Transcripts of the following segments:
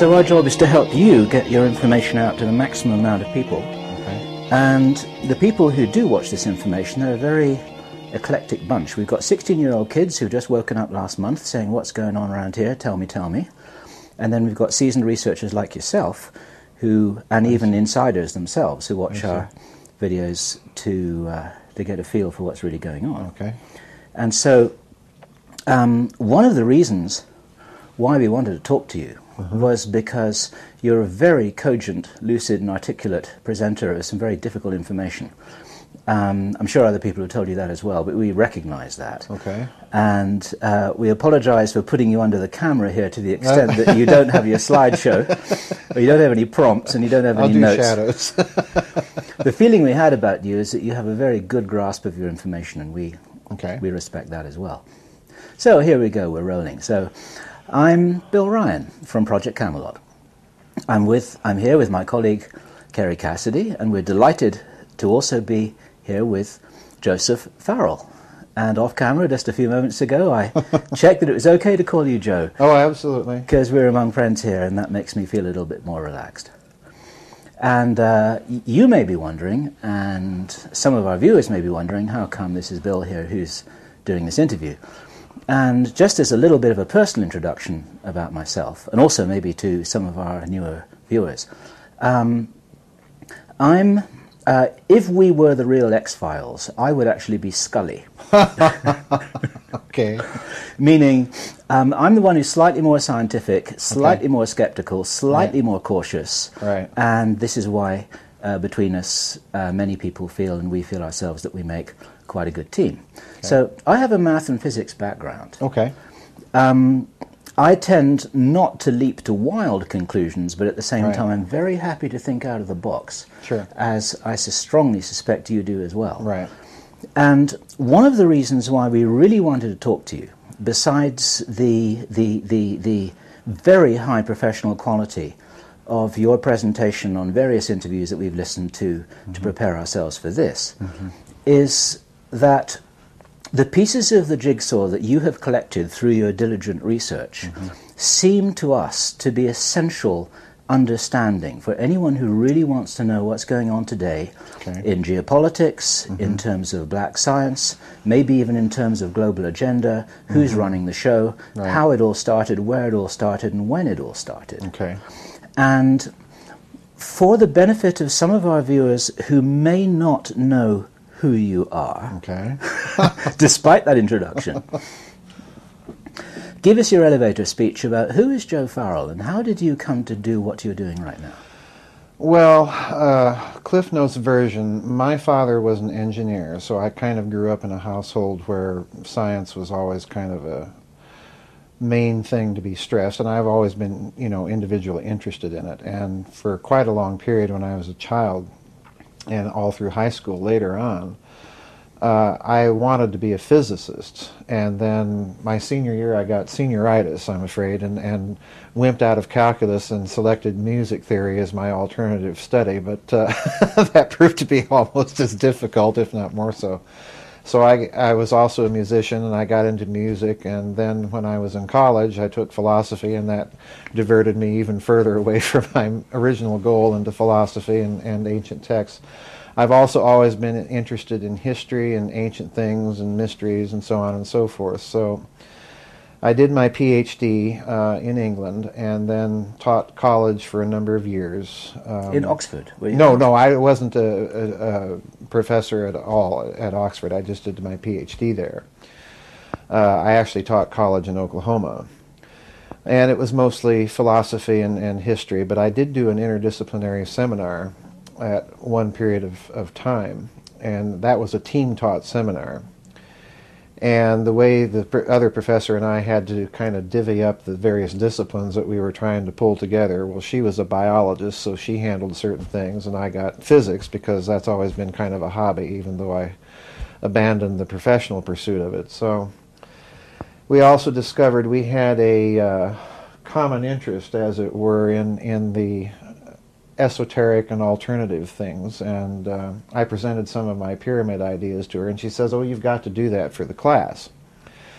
So our job is to help you get your information out to the maximum amount of people. Okay. And the people who do watch this information, they're a very eclectic bunch. We've got 16-year-old kids who've just woken up last month saying, what's going on around here? Tell me, tell me. And then we've got seasoned researchers like yourself, and even insiders themselves, who watch our videos to get a feel for what's really going on. Okay. And so one of the reasons why we wanted to talk to you was because you're a very cogent, lucid, and articulate presenter of some very difficult information. I'm sure other people have told you that as well, but we recognize that. Okay. And we apologize for putting you under the camera here to the extent that you don't have your slideshow, or you don't have any prompts, and you don't have any notes. I'll do shadows. The feeling we had about you is that you have a very good grasp of your information, and we respect that as well. So here we go, we're rolling. So I'm Bill Ryan from Project Camelot. I'm here with my colleague Kerry Cassidy, and we're delighted to also be here with Joseph Farrell. And off camera, just a few moments ago, I checked that it was okay to call you Joe. Oh, absolutely. Because we're among friends here, and that makes me feel a little bit more relaxed. And you may be wondering, and some of our viewers may be wondering, how come this is Bill here who's doing this interview? And just as a little bit of a personal introduction about myself, and also maybe to some of our newer viewers, if we were the real X-Files, I would actually be Scully. Okay. Meaning, I'm the one who's slightly more scientific, slightly more skeptical, slightly more cautious. Right. And this is why, between us, many people feel, and we feel ourselves, that we make quite a good team. Okay. So I have a math and physics background. Okay. I tend not to leap to wild conclusions, but at the same time I'm very happy to think out of the box, as I strongly suspect you do as well. Right. And one of the reasons why we really wanted to talk to you, besides the very high professional quality of your presentation on various interviews that we've listened to prepare ourselves for this, is that the pieces of the jigsaw that you have collected through your diligent research seem to us to be essential understanding for anyone who really wants to know what's going on today in geopolitics, in terms of black science, maybe even in terms of global agenda, who's running the show, how it all started, where it all started, and when it all started. Okay. And for the benefit of some of our viewers who may not know who you are, despite that introduction, give us your elevator speech about who is Joe Farrell and how did you come to do what you're doing right now? Well, Cliff Notes version, my father was an engineer, so I kind of grew up in a household where science was always kind of a main thing to be stressed, and I've always been, individually interested in it. And for quite a long period when I was a child, and all through high school later on, I wanted to be a physicist. And then my senior year I got senioritis, I'm afraid, and wimped out of calculus and selected music theory as my alternative study, but that proved to be almost as difficult, if not more so. So I was also a musician, and I got into music, and then when I was in college I took philosophy, and that diverted me even further away from my original goal into philosophy and ancient texts. I've also always been interested in history and ancient things and mysteries and so on and so forth. So I did my PhD in England and then taught college for a number of years. In Oxford? No, I wasn't a professor at all at Oxford. I just did my PhD there. I actually taught college in Oklahoma. And it was mostly philosophy and history, but I did do an interdisciplinary seminar at one period of time, and that was a team-taught seminar. And the way the other professor and I had to kind of divvy up the various disciplines that we were trying to pull together, well, she was a biologist, so she handled certain things, and I got physics because that's always been kind of a hobby, even though I abandoned the professional pursuit of it. So we also discovered we had a common interest, as it were, in the esoteric and alternative things, and I presented some of my pyramid ideas to her, and she says, "Oh, you've got to do that for the class."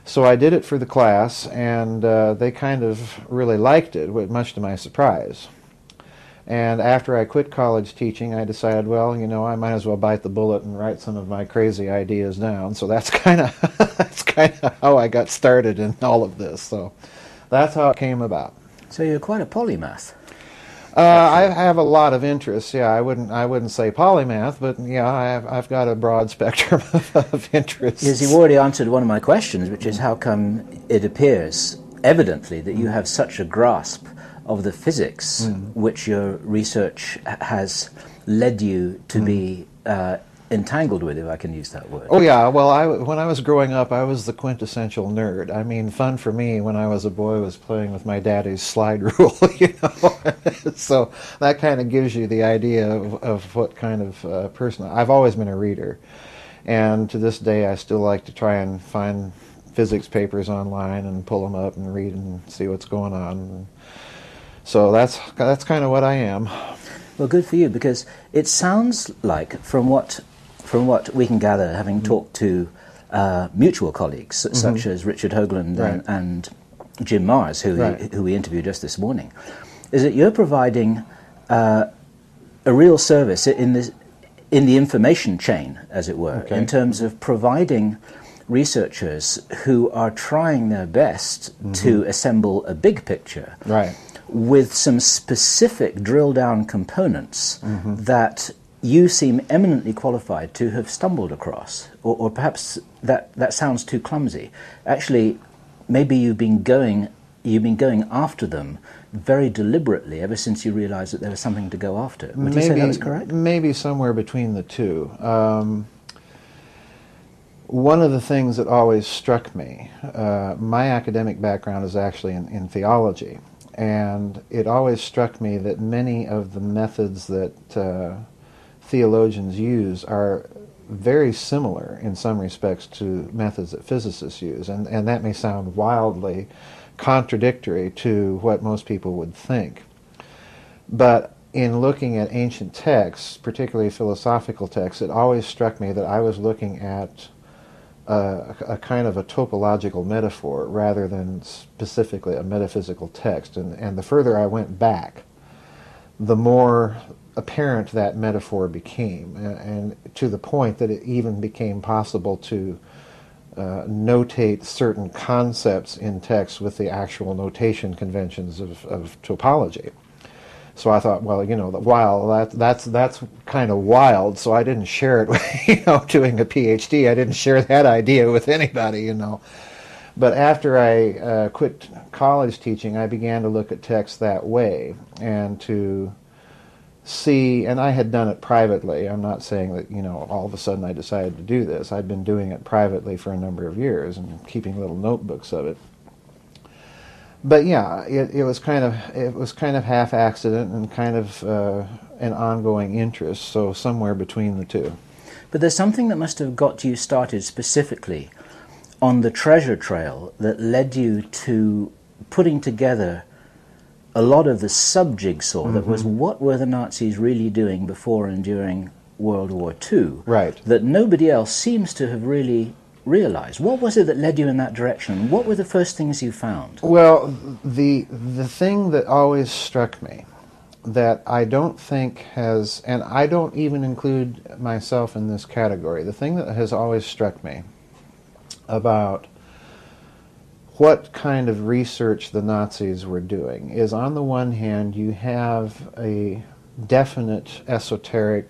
So I did it for the class, and they kind of really liked it, much to my surprise. And after I quit college teaching, I decided, well, I might as well bite the bullet and write some of my crazy ideas down. So that's kind of that's kind of how I got started in all of this. So that's how it came about. So you're quite a polymath. I have a lot of interests. Yeah, I wouldn't say polymath, but yeah, I've got a broad spectrum of interests. Yes, you've already answered one of my questions, which is how come it appears evidently that you have such a grasp of the physics which your research has led you to be entangled with, if I can use that word. Oh yeah, well, when I was growing up, I was the quintessential nerd. I mean, fun for me when I was a boy was playing with my daddy's slide rule, So that kind of gives you the idea of what kind of person. I've always been a reader, and to this day, I still like to try and find physics papers online and pull them up and read and see what's going on. So that's kind of what I am. Well, good for you, because it sounds like, from what we can gather, having talked to mutual colleagues such as Richard Hoagland and Jim Mars, who we interviewed just this morning, is that you're providing a real service in the information chain, as it were, in terms of providing researchers who are trying their best to assemble a big picture. Right. With some specific drill-down components that you seem eminently qualified to have stumbled across, or perhaps that sounds too clumsy. Actually, maybe you've been going after them very deliberately ever since you realized that there was something to go after. Would you say that was correct? Maybe somewhere between the two. One of the things that always struck me, my academic background is actually in theology. And it always struck me that many of the methods that theologians use are very similar in some respects to methods that physicists use. And that may sound wildly contradictory to what most people would think. But in looking at ancient texts, particularly philosophical texts, it always struck me that I was looking at a kind of a topological metaphor rather than specifically a metaphysical text. And the further I went back, the more apparent that metaphor became, and to the point that it even became possible to notate certain concepts in text with the actual notation conventions of topology. So I thought, well, while that's kind of wild, so I didn't share it with, doing a PhD, I didn't share that idea with anybody, But after I quit college teaching, I began to look at text that way and to see, and I had done it privately. I'm not saying that, all of a sudden I decided to do this. I'd been doing it privately for a number of years and keeping little notebooks of it. But yeah, it was kind of half accident and kind of an ongoing interest. So somewhere between the two. But there's something that must have got you started specifically on the treasure trail that led you to putting together a lot of the sub-jigsaw that was what were the Nazis really doing before and during World War II. Right. That nobody else seems to have really realized. What was it that led you in that direction? What were the first things you found? Well, the thing that always struck me that I don't think has, and I don't even include myself in this category, the thing that has always struck me about what kind of research the Nazis were doing is, on the one hand, you have a definite esoteric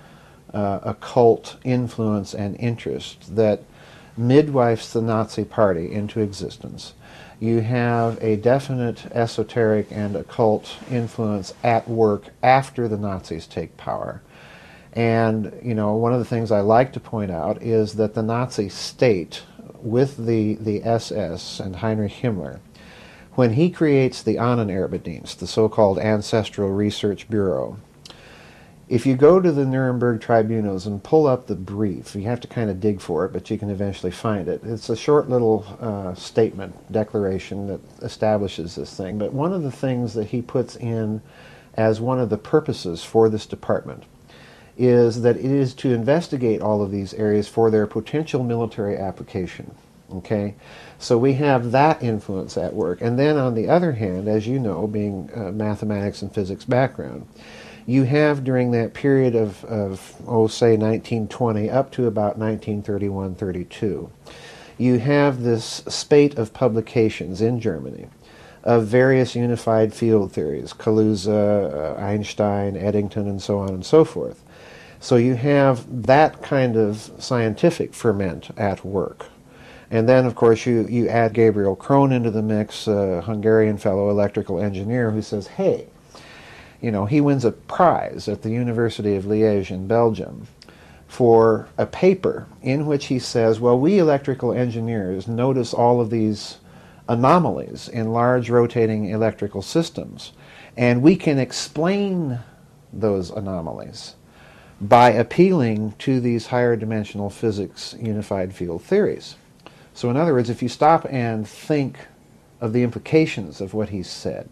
occult influence and interest that midwifes the Nazi Party into existence. You have a definite esoteric and occult influence at work after the Nazis take power. And, one of the things I like to point out is that the Nazi state, with the SS and Heinrich Himmler, when he creates the Ahnenerbendienst, the so-called Ancestral Research Bureau, if you go to the Nuremberg tribunals and pull up the brief, you have to kind of dig for it, but you can eventually find it. It's a short little statement, declaration that establishes this thing. But one of the things that he puts in as one of the purposes for this department is that it is to investigate all of these areas for their potential military application. Okay, so we have that influence at work. And then on the other hand, as you know, being mathematics and physics background, you have during that period of say 1920 up to about 1931-32, you have this spate of publications in Germany of various unified field theories, Kaluza, Einstein, Eddington, and so on and so forth. So you have that kind of scientific ferment at work. And then, of course, you add Gabriel Krohn into the mix, a Hungarian fellow electrical engineer who says, hey, you know, he wins a prize at the University of Liège in Belgium for a paper in which he says, well, we electrical engineers notice all of these anomalies in large rotating electrical systems, and we can explain those anomalies by appealing to these higher dimensional physics unified field theories. So in other words, if you stop and think of the implications of what he said,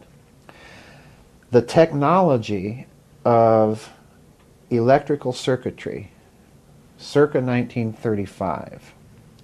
the technology of electrical circuitry circa 1935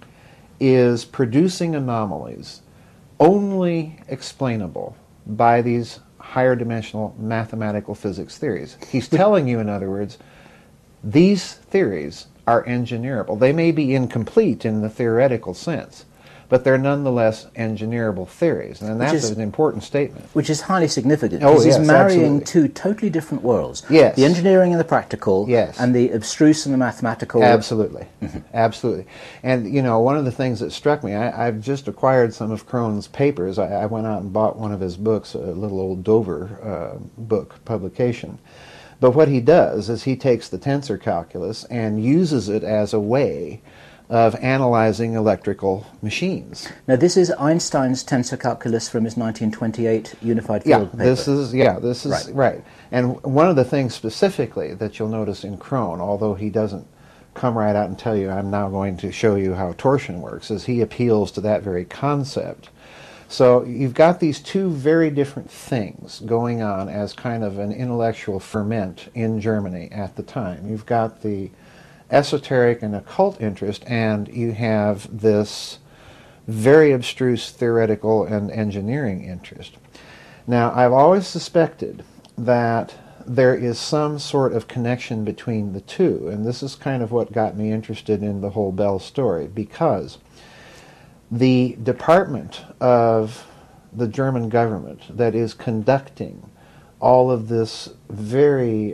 is producing anomalies only explainable by these higher dimensional mathematical physics theories. He's telling you, in other words, these theories are engineerable. They may be incomplete in the theoretical sense, but they're nonetheless engineerable theories. And that's an important statement. Which is highly significant, Oh, because yes, he's marrying absolutely. two totally different worlds. Yes. The engineering and the practical, Yes. and the abstruse and the mathematical. Absolutely. Absolutely. And, you know, one of the things that struck me, I've just acquired some of Krohn's papers. I went out and bought one of his books, a little old Dover book publication. But what he does is he takes the tensor calculus and uses it as a way of analyzing electrical machines. Now, this is Einstein's tensor calculus from his 1928 unified field paper. This is right. And one of the things specifically that you'll notice in Krohn, although he doesn't come right out and tell you, I'm now going to show you how torsion works, is he appeals to that very concept. So you've got these two very different things going on as kind of an intellectual ferment in Germany at the time. You've got the esoteric and occult interest, and you have this very abstruse theoretical and engineering interest. Now, I've always suspected that there is some sort of connection between the two, and this is kind of what got me interested in the whole Bell story, because the department of the German government that is conducting all of this very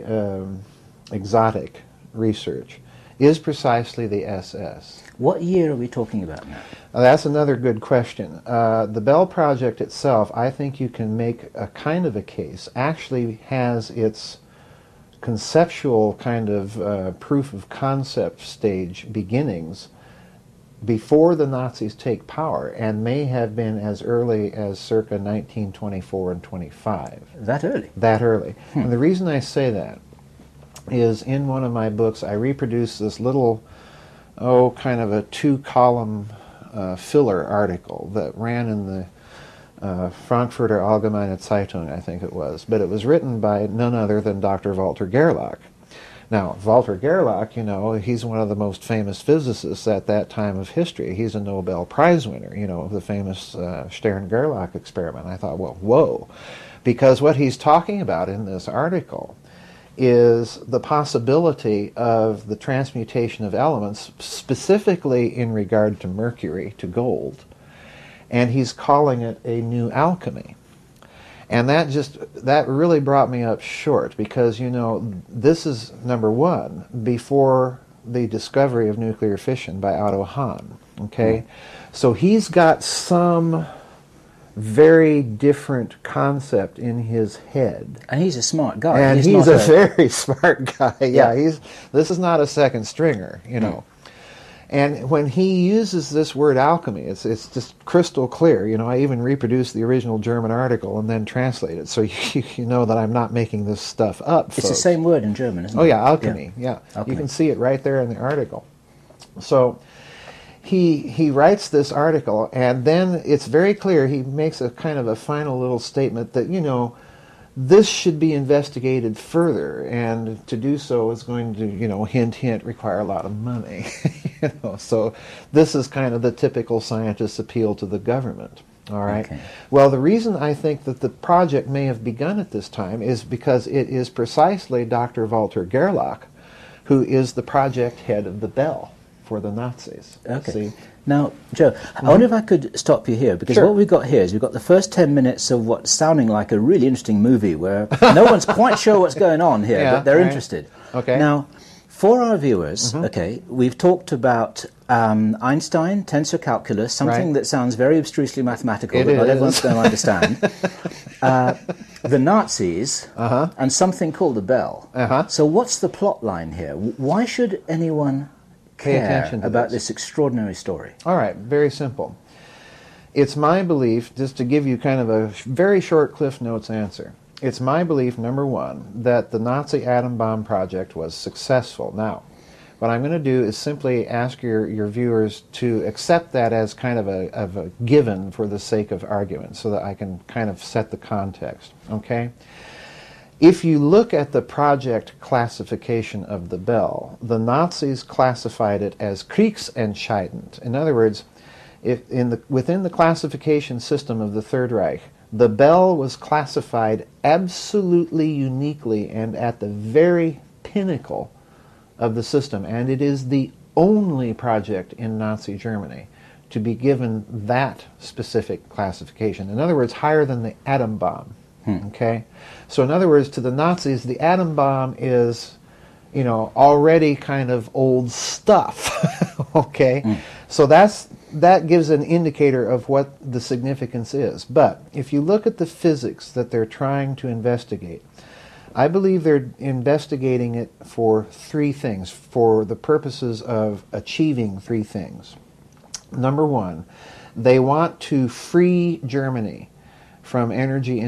exotic research is precisely the SS. What year are we talking about now? That's another good question. The Bell Project itself, I think you can make a kind of a case, actually has its conceptual kind of proof of concept stage beginnings before the Nazis take power, and may have been as early as circa 1924 and 25. That early? That early. And the reason I say that is in one of my books I reproduce this little, kind of a 2-column filler article that ran in the Frankfurter Allgemeine Zeitung, I think it was, but it was written by none other than Dr. Walter Gerlach. Now, Walter Gerlach, you know, he's one of the most famous physicists at that time of history. He's a Nobel Prize winner, you know, of the famous Stern-Gerlach experiment. I thought, well, whoa, because what he's talking about in this article is the possibility of the transmutation of elements, specifically in regard to mercury, to gold, and he's calling it a new alchemy. And that really brought me up short, because, you know, this is, number one, before the discovery of nuclear fission by Otto Hahn, okay? So he's got some very different concept in his head. And he's a smart guy. And he's a very smart guy. Yeah, this is not a second stringer, you know. And when he uses this word alchemy, it's just crystal clear. You know, I even reproduced the original German article and then translate it, so you know that I'm not making this stuff up, folks. It's the same word in German, isn't it? Oh, yeah, alchemy, yeah. Alchemy. You can see it right there in the article. So he writes this article, and then it's very clear. He makes a kind of a final little statement that, you know, this should be investigated further, and to do so is going to, hint, hint, require a lot of money. So this is kind of the typical scientist's appeal to the government. All right. Okay. Well, the reason I think that the project may have begun at this time is because it is precisely Dr. Walter Gerlach who is the project head of the Bell for the Nazis. Okay. See? Now, Joe, I wonder if I could stop you here, because Sure. what we've got here is we've got the first 10 minutes of what's sounding like a really interesting movie where no one's quite sure what's going on here, Yeah, but they're right. interested. Okay. Now, for our viewers, okay, we've talked about Einstein, tensor calculus, something Right. that sounds very abstrusely mathematical It that not is. everyone's going to understand. The Nazis, and something called the Bell. So what's the plot line here? Why should anyone Pay care attention to about this. this extraordinary story? All right, very simple. It's my belief, just to give you kind of a very short Cliff Notes answer, it's my belief, number one, that the Nazi atom bomb project was successful. Now, what I'm going to do is simply ask your viewers to accept that as kind of a given for the sake of argument, so that I can kind of set the context, okay? If you look at the project classification of the Bell, the Nazis classified it as Kriegsentscheidend. In other words, within the classification system of the Third Reich, the Bell was classified absolutely uniquely and at the very pinnacle of the system. And it is the only project in Nazi Germany to be given that specific classification. In other words, higher than the atom bomb. Okay? So in other words, to the Nazis, the atom bomb is, already kind of old stuff. Okay? So that gives an indicator of what the significance is. But if you look at the physics that they're trying to investigate, I believe they're investigating it for three things, for the purposes of achieving three things. Number one, they want to free Germany from energy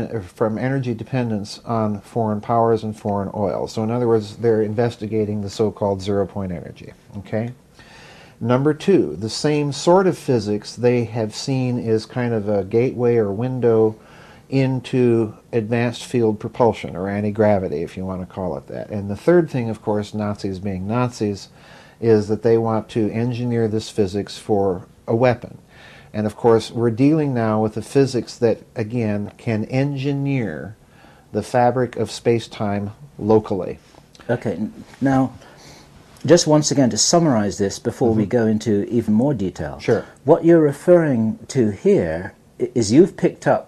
dependence on foreign powers and foreign oil. So in other words, they're investigating the so-called zero-point energy. Okay? Number two, the same sort of physics they have seen is kind of a gateway or window into advanced field propulsion, or anti-gravity, if you want to call it that. And the third thing, of course, Nazis being Nazis, is that they want to engineer this physics for a weapon. And of course, we're dealing now with a physics that, again, can engineer the fabric of space-time locally. Okay, now, just once again to summarize this before we go into even more detail. Sure. What you're referring to here is you've picked up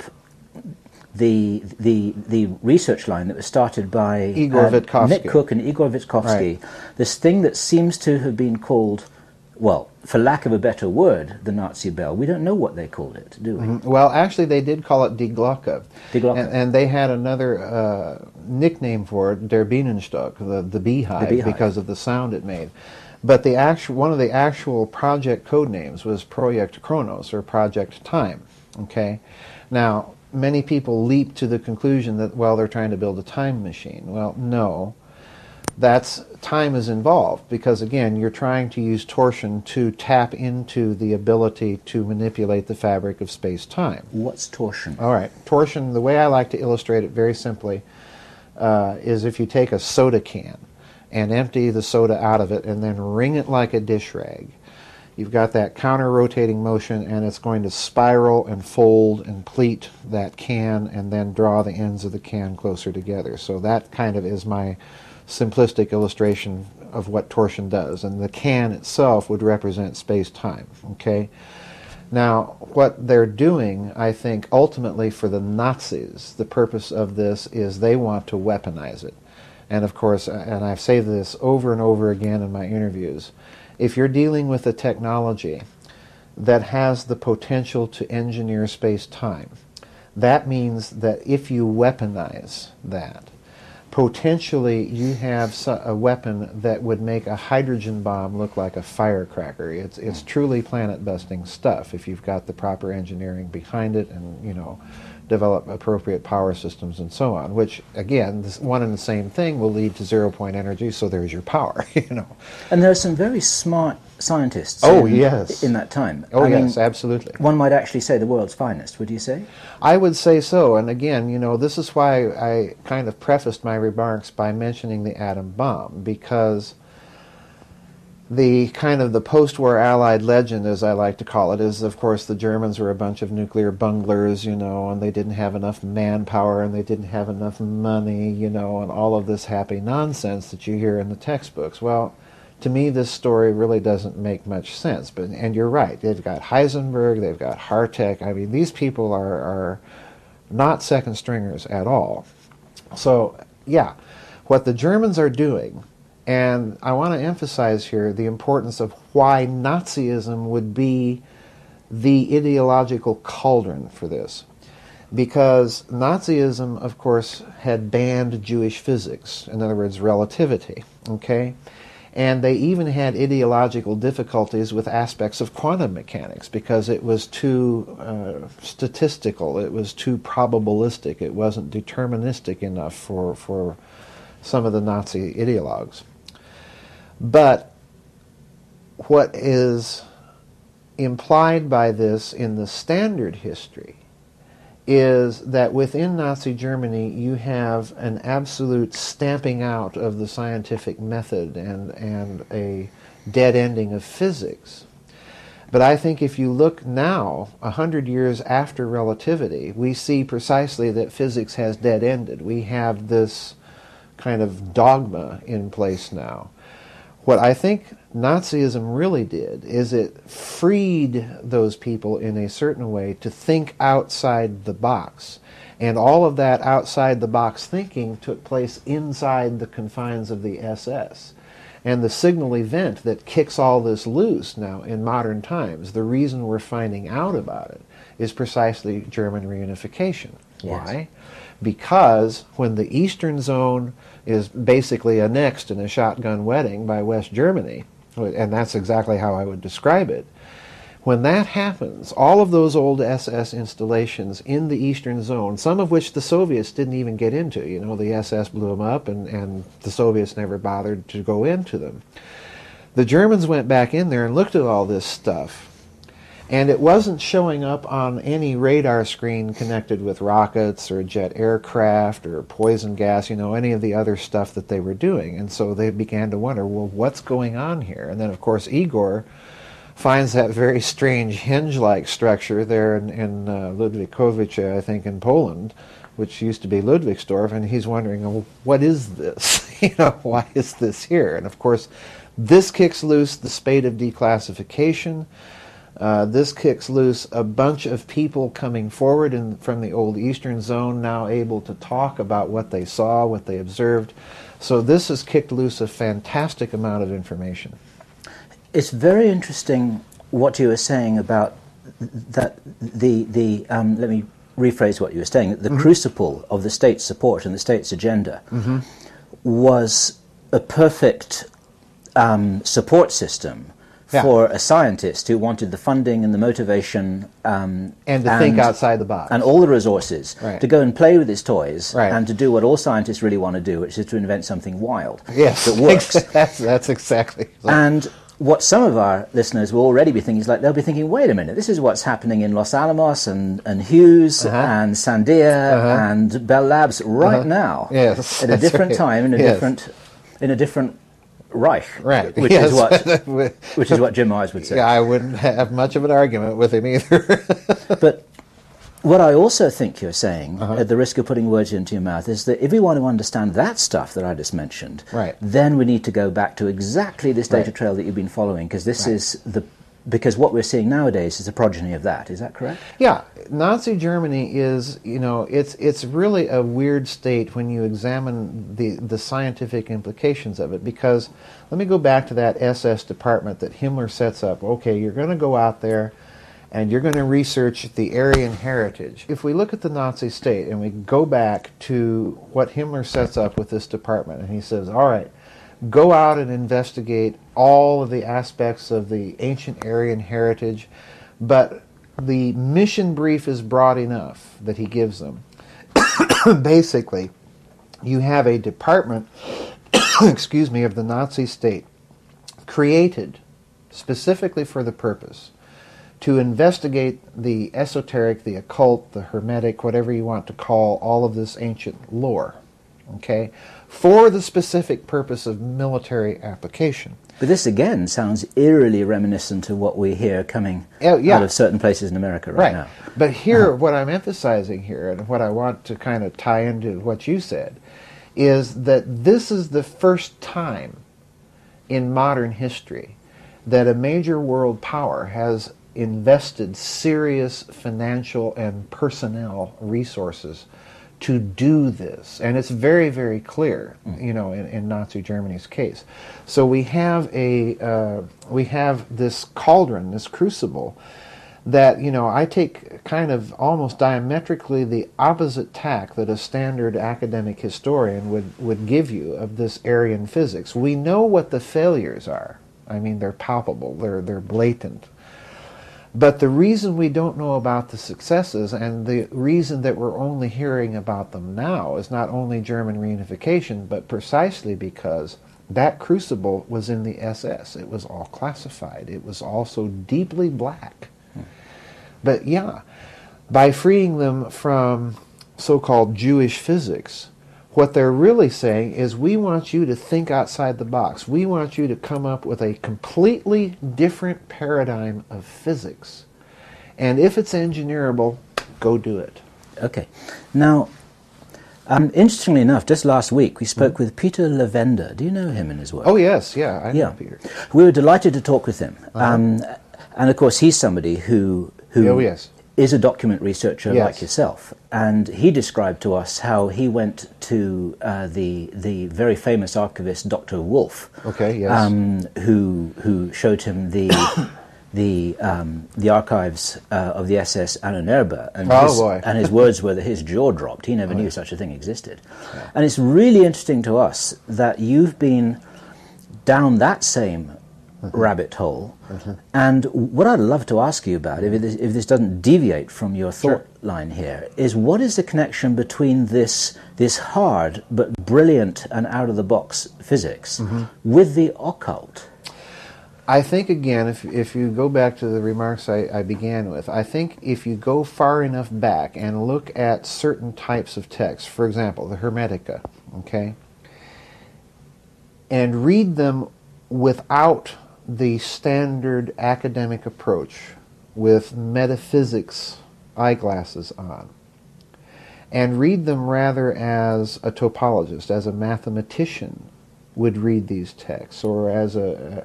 the research line that was started by Igor Witkowsky. Nick Cook and Igor Witkowsky, Right. this thing that seems to have been called, well, for lack of a better word, the Nazi Bell. We don't know what they called it, do we? Well, actually, they did call it Die Glocke. Die Glocke. And they had another nickname for it, Der Bienenstock, the beehive, beehive, because of the sound it made. But one of the actual project code names was Projekt Kronos, or Project Time. Okay? Now, many people leap to the conclusion that, well, they're trying to build a time machine. Well, no. Time is involved, because again, you're trying to use torsion to tap into the ability to manipulate the fabric of space-time. What's torsion? All right. Torsion, the way I like to illustrate it very simply, is if you take a soda can and empty the soda out of it and then wring it like a dish rag, you've got that counter-rotating motion, and it's going to spiral and fold and pleat that can and then draw the ends of the can closer together. So that kind of is my simplistic illustration of what torsion does. And the can itself would represent space-time. Okay? Now, what they're doing, I think, ultimately for the Nazis, the purpose of this is they want to weaponize it. And of course, and I've said this over and over again in my interviews, if you're dealing with a technology that has the potential to engineer space-time, that means that if you weaponize that, potentially you have a weapon that would make a hydrogen bomb look like a firecracker. It's truly planet-busting stuff if you've got the proper engineering behind it and, develop appropriate power systems and so on, which, again, this one and the same thing will lead to zero-point energy, so there's your power, And there are some very smart scientists yes. in that time. Oh, yes, absolutely. One might actually say the world's finest, would you say? I would say so. And again, this is why I kind of prefaced my remarks by mentioning the atom bomb, because the kind of the post-war Allied legend, as I like to call it, is, of course, the Germans were a bunch of nuclear bunglers, and they didn't have enough manpower, and they didn't have enough money, and all of this happy nonsense that you hear in the textbooks. Well, to me, this story really doesn't make much sense. And you're right. They've got Heisenberg, they've got Hartek. I mean, these people are not second stringers at all. So, yeah, what the Germans are doing, and I want to emphasize here the importance of why Nazism would be the ideological cauldron for this. Because Nazism, of course, had banned Jewish physics, in other words, relativity, okay? And they even had ideological difficulties with aspects of quantum mechanics because it was too statistical, it was too probabilistic, it wasn't deterministic enough for some of the Nazi ideologues. But what is implied by this in the standard history is that within Nazi Germany you have an absolute stamping out of the scientific method and a dead ending of physics. But I think if you look now, 100 years after relativity, we see precisely that physics has dead ended. We have this kind of dogma in place now. What I think Nazism really did is it freed those people in a certain way to think outside the box. And all of that outside the box thinking took place inside the confines of the SS. And the signal event that kicks all this loose now in modern times, the reason we're finding out about it, is precisely German reunification. Yes. Why? Because when the Eastern Zone is basically annexed in a shotgun wedding by West Germany, and that's exactly how I would describe it, when that happens, all of those old SS installations in the Eastern Zone, some of which the Soviets didn't even get into, the SS blew them up and the Soviets never bothered to go into them. The Germans went back in there and looked at all this stuff, and it wasn't showing up on any radar screen connected with rockets or jet aircraft or poison gas, any of the other stuff that they were doing. And so they began to wonder, well, what's going on here? And then, of course, Igor finds that very strange hinge-like structure there in Ludwikowice, I think, in Poland, which used to be Ludwigsdorf, and he's wondering, well, what is this? Why is this here? And, of course, this kicks loose the spate of declassification. This kicks loose a bunch of people coming forward from the old Eastern Zone, now able to talk about what they saw, what they observed. So this has kicked loose a fantastic amount of information. It's very interesting what you were saying about that. Let me rephrase what you were saying. The crucible of the state's support and the state's agenda was a perfect support system for a scientist who wanted the funding and the motivation and to think outside the box and all the resources to go and play with his toys and to do what all scientists really want to do, which is to invent something wild that works. That's exactly. And what some of our listeners will already be thinking is they'll be thinking, wait a minute, this is what's happening in Los Alamos and Hughes and Sandia and Bell Labs now at a different time in a different Reich, which is what Jim Myers would say. Yeah, I wouldn't have much of an argument with him either. But what I also think you're saying, at the risk of putting words into your mouth, is that if we want to understand that stuff that I just mentioned, then we need to go back to exactly this data trail that you've been following, because this is because what we're seeing nowadays is a progeny of that. Is that correct? Yeah. Nazi Germany is, it's really a weird state when you examine the scientific implications of it, because let me go back to that SS department that Himmler sets up. Okay, you're going to go out there and you're going to research the Aryan heritage. If we look at the Nazi state and we go back to what Himmler sets up with this department, and he says, all right, go out and investigate all of the aspects of the ancient Aryan heritage, but the mission brief is broad enough that he gives them. Basically, you have a department, of the Nazi state created specifically for the purpose to investigate the esoteric, the occult, the hermetic, whatever you want to call all of this ancient lore, okay, for the specific purpose of military application. But this again sounds eerily reminiscent of what we hear coming out of certain places in America right now. But here, what I'm emphasizing here, and what I want to kind of tie into what you said, is that this is the first time in modern history that a major world power has invested serious financial and personnel resources to do this, and it's very, very clear, you know, in Nazi Germany's case. So we have this cauldron, this crucible, that, you know, I take kind of almost diametrically the opposite tack that a standard academic historian would give you of this Aryan physics. We know what the failures are. I mean, they're palpable, they're blatant. But the reason we don't know about the successes, and the reason that we're only hearing about them now, is not only German reunification, but precisely because that crucible was in the SS. It was all classified. It was also deeply black. But yeah, by freeing them from so-called Jewish physics, what they're really saying is, we want you to think outside the box. We want you to come up with a completely different paradigm of physics. And if it's engineerable, go do it. Okay. Now, interestingly enough, just last week we spoke with Peter Lavender. Do you know him and his work? Oh, yes, yeah, I know Peter. We were delighted to talk with him. And of course, he's somebody who is a document researcher like yourself, and he described to us how he went to the very famous archivist Dr. Wolf, who showed him the archives of the SS Ahnenerbe, and his words were that his jaw dropped. He never knew such a thing existed. Yeah. And it's really interesting to us that you've been down that same rabbit hole. And what I'd love to ask you about, if this doesn't deviate from your thought line here, is what is the connection between this hard but brilliant and out-of-the-box physics with the occult? I think, again, if you go back to the remarks I began with, I think if you go far enough back and look at certain types of texts, for example, the Hermetica, okay, and read them without the standard academic approach with metaphysics eyeglasses on, and read them rather as a topologist, as a mathematician would read these texts, or as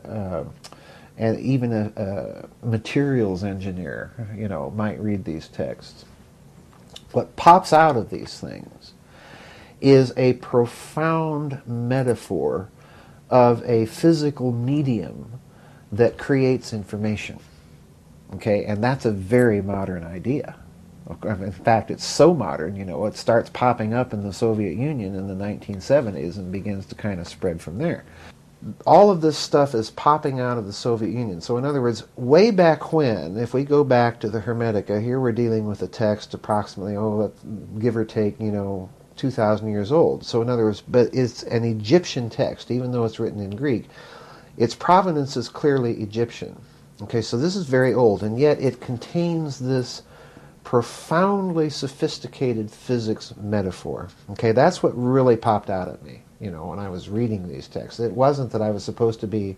even a materials engineer, you know, might read these texts. What pops out of these things is a profound metaphor of a physical medium that creates information. Okay, and that's a very modern idea. In fact, it's so modern, you know, it starts popping up in the Soviet Union in the 1970s and begins to kind of spread from there. All of this stuff is popping out of the Soviet Union. So in other words, way back when, if we go back to the Hermetica, here we're dealing with a text approximately, give or take, you know, 2,000 years old. So in other words, but it's an Egyptian text, even though it's written in Greek. Its provenance is clearly Egyptian. Okay, so this is very old, and yet it contains this profoundly sophisticated physics metaphor. Okay, that's what really popped out at me, you know, when I was reading these texts. It wasn't that I was supposed to be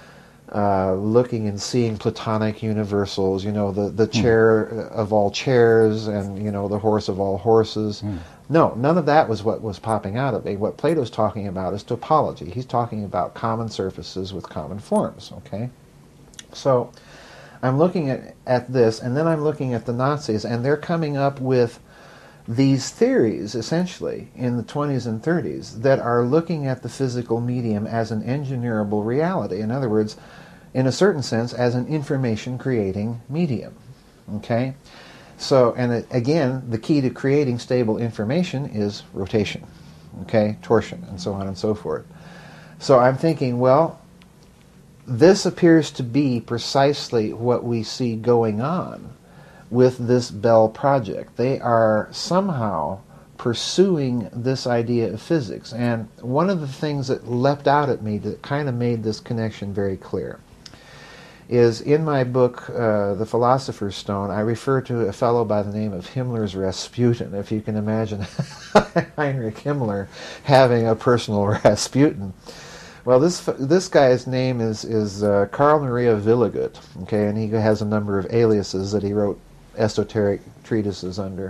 looking and seeing Platonic universals, you know, the chair of all chairs and, you know, the horse of all horses. No, none of that was what was popping out of me. What Plato's talking about is topology. He's talking about common surfaces with common forms, okay? So I'm looking at this, and then I'm looking at the Nazis, and they're coming up with these theories, essentially, in the 20s and 30s, that are looking at the physical medium as an engineerable reality. In other words, in a certain sense, as an information-creating medium, okay? So, and again, the key to creating stable information is rotation, okay, torsion, and so on and so forth. So I'm thinking, well, this appears to be precisely what we see going on with this Bell project. They are somehow pursuing this idea of physics. And one of the things that leapt out at me that kind of made this connection very clear is in my book, The Philosopher's Stone, I refer to a fellow by the name of Himmler's Rasputin. If you can imagine Heinrich Himmler having a personal Rasputin. Well, this guy's name is Karl Maria Villegut, okay, and he has a number of aliases that he wrote esoteric treatises under.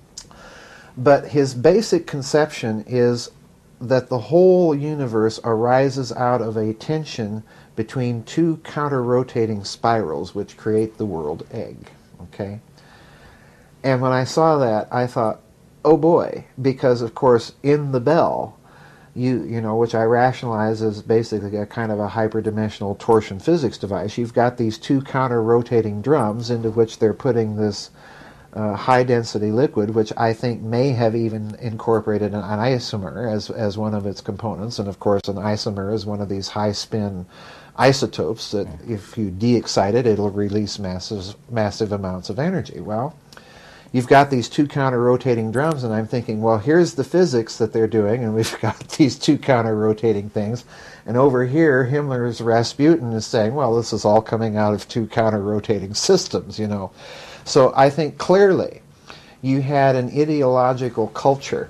But his basic conception is that the whole universe arises out of a tension between two counter-rotating spirals which create the world egg, okay? And when I saw that, I thought, oh boy, because of course in the bell, you know, which I rationalize as basically a kind of a hyperdimensional torsion physics device, you've got these two counter-rotating drums into which they're putting this high-density liquid, which I think may have even incorporated an isomer as one of its components. And of course, an isomer is one of these high-spin isotopes that if you de-excite it, it'll release massive amounts of energy. Well, you've got these two counter-rotating drums, and I'm thinking, well, here's the physics that they're doing, and we've got these two counter-rotating things. And over here, Himmler's Rasputin is saying, well, this is all coming out of two counter-rotating systems, you know. So I think clearly you had an ideological culture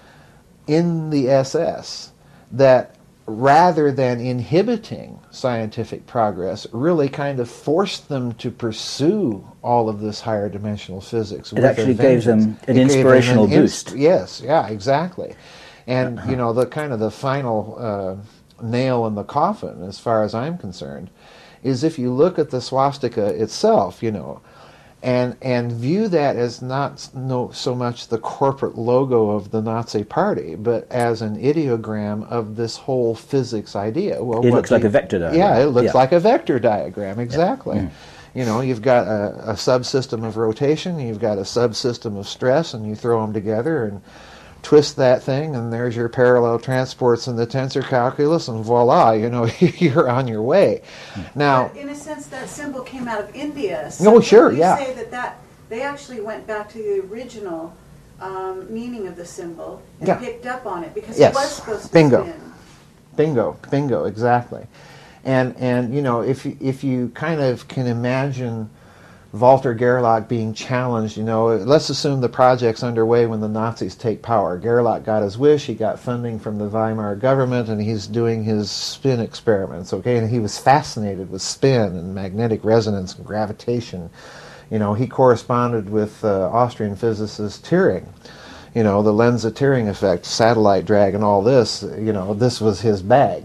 in the SS that, rather than inhibiting scientific progress, really kind of forced them to pursue all of this higher dimensional physics. It actually gave them an inspirational boost. Yes, yeah, exactly. And, you know, the kind of the final nail in the coffin, as far as I'm concerned, is if you look at the swastika itself, you know, and view that as not so much the corporate logo of the Nazi Party, but as an ideogram of this whole physics idea. Well, it looks like a vector diagram. Yeah, it looks like a vector diagram, exactly. Yeah. You know, you've got a subsystem of rotation, you've got a subsystem of stress, and you throw them together and twist that thing, and there's your parallel transports and the tensor calculus, and voila, you know, you're on your way. Now, but in a sense, that symbol came out of India. So sure, you yeah. say that they actually went back to the original meaning of the symbol and picked up on it because it was supposed to spin. Bingo, exactly. And you know, if you kind of can imagine Walter Gerlach being challenged, you know, let's assume the project's underway when the Nazis take power. Gerlach got his wish, he got funding from the Weimar government, and he's doing his spin experiments, okay? And he was fascinated with spin and magnetic resonance and gravitation. You know, he corresponded with Austrian physicist Turing. You know, the Lense-Turing effect, satellite drag, and all this, you know, this was his bag.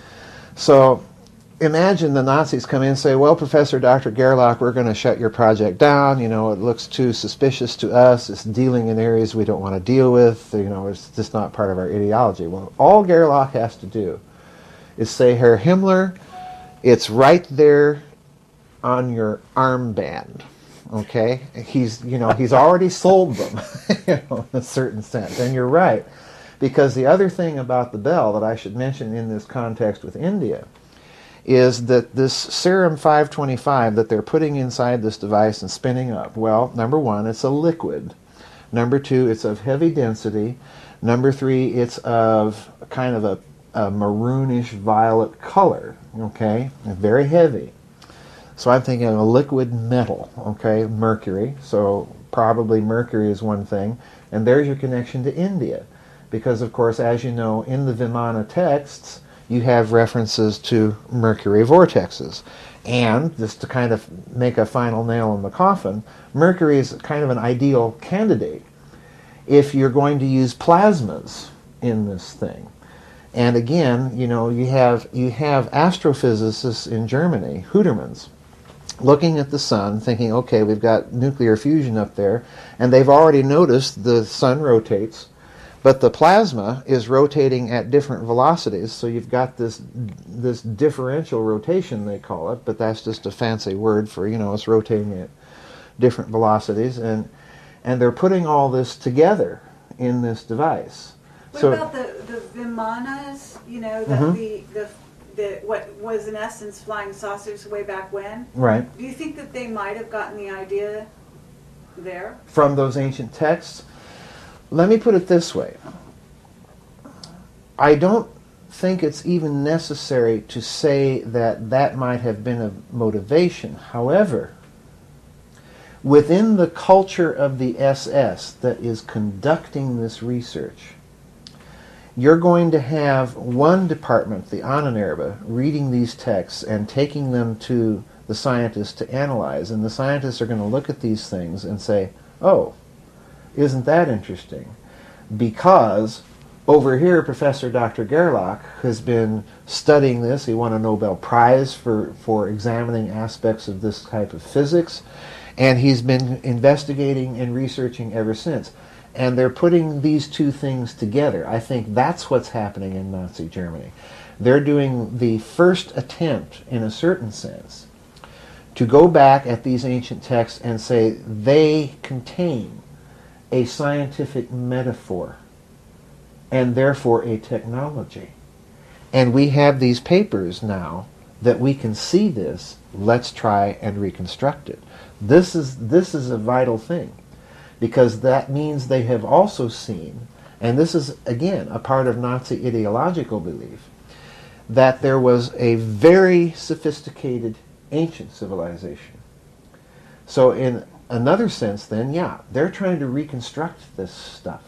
So imagine the Nazis come in and say, well, Professor Dr. Gerlach, we're going to shut your project down. You know, it looks too suspicious to us. It's dealing in areas we don't want to deal with. You know, it's just not part of our ideology. Well, all Gerlach has to do is say, Herr Himmler, it's right there on your armband. Okay? He's already sold them, you know, in a certain sense. And you're right. Because the other thing about the bell that I should mention in this context with India is that this serum 525 that they're putting inside this device and spinning up, well, number one, it's a liquid. Number two, it's of heavy density. Number three, it's of kind of a maroonish violet color, okay, and very heavy. So I'm thinking of a liquid metal, okay, mercury. So probably mercury is one thing. And there's your connection to India. Because, of course, as you know, in the Vimana texts, you have references to mercury vortexes. And, just to kind of make a final nail in the coffin, mercury is kind of an ideal candidate if you're going to use plasmas in this thing. And again, you know, you have astrophysicists in Germany, Hüdermans, looking at the sun, thinking, okay, we've got nuclear fusion up there, and they've already noticed the sun rotates, but the plasma is rotating at different velocities, so you've got this differential rotation, they call it, but that's just a fancy word for, you know, it's rotating at different velocities, and they're putting all this together in this device. What about the Vimanas, you know, the what was in essence flying saucers way back when? Right. Do you think that they might have gotten the idea there? From those ancient texts? Let me put it this way. I don't think it's even necessary to say that that might have been a motivation. However, within the culture of the SS that is conducting this research, you're going to have one department, the Ahnenerbe, reading these texts and taking them to the scientists to analyze. And the scientists are going to look at these things and say, oh, isn't that interesting? Because over here, Professor Dr. Gerlach has been studying this. He won a Nobel Prize for examining aspects of this type of physics. And he's been investigating and researching ever since. And they're putting these two things together. I think that's what's happening in Nazi Germany. They're doing the first attempt, in a certain sense, to go back at these ancient texts and say they contain a scientific metaphor and therefore a technology. And we have these papers now that we can see this. Let's try and reconstruct it. This is a vital thing, because that means they have also seen, and this is, again, a part of Nazi ideological belief, that there was a very sophisticated ancient civilization. So in another sense, then, yeah, they're trying to reconstruct this stuff.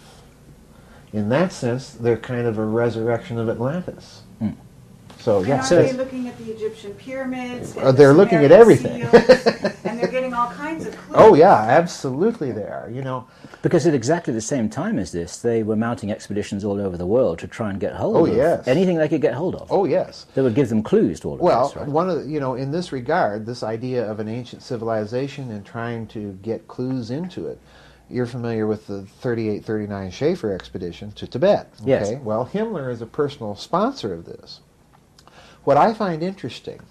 In that sense, they're kind of a resurrection of Atlantis. Mm. So, yeah. And are they looking at the Egyptian pyramids? They're looking at everything. And they're getting all kinds of clues. Oh, yeah, absolutely they are, you know. Because at exactly the same time as this, they were mounting expeditions all over the world to try and get hold of anything they could get hold of. Oh, yes. That would give them clues to all of this, right? One of the, you know, in this regard, this idea of an ancient civilization and trying to get clues into it, you're familiar with the 38-39 Schaefer expedition to Tibet. Okay? Yes. Well, Himmler is a personal sponsor of this. What I find interesting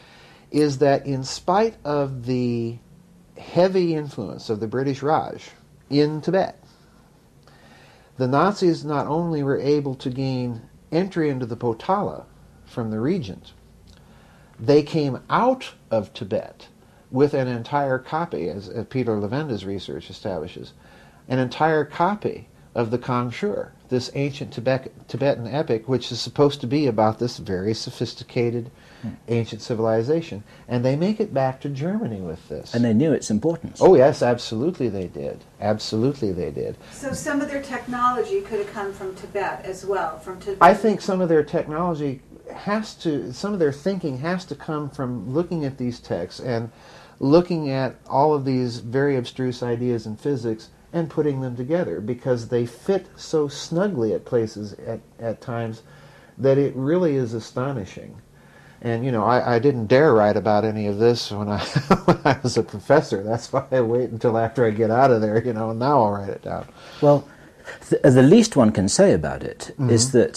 is that in spite of the heavy influence of the British Raj in Tibet, the Nazis not only were able to gain entry into the Potala from the regent, they came out of Tibet with an entire copy, as Peter Levenda's research establishes, an entire copy of the Kangshur, this ancient Tibetan epic, which is supposed to be about this very sophisticated ancient civilization. And they make it back to Germany with this. And they knew its importance. Oh, yes, absolutely they did. Absolutely they did. So some of their technology could have come from Tibet as well, from Tibet. I think some of their technology some of their thinking has to come from looking at these texts and looking at all of these very abstruse ideas in physics and putting them together, because they fit so snugly at places at times that it really is astonishing. And, you know, I didn't dare write about any of this when I when I was a professor. That's why I wait until after I get out of there, you know, and now I'll write it down. Well, the least one can say about it is that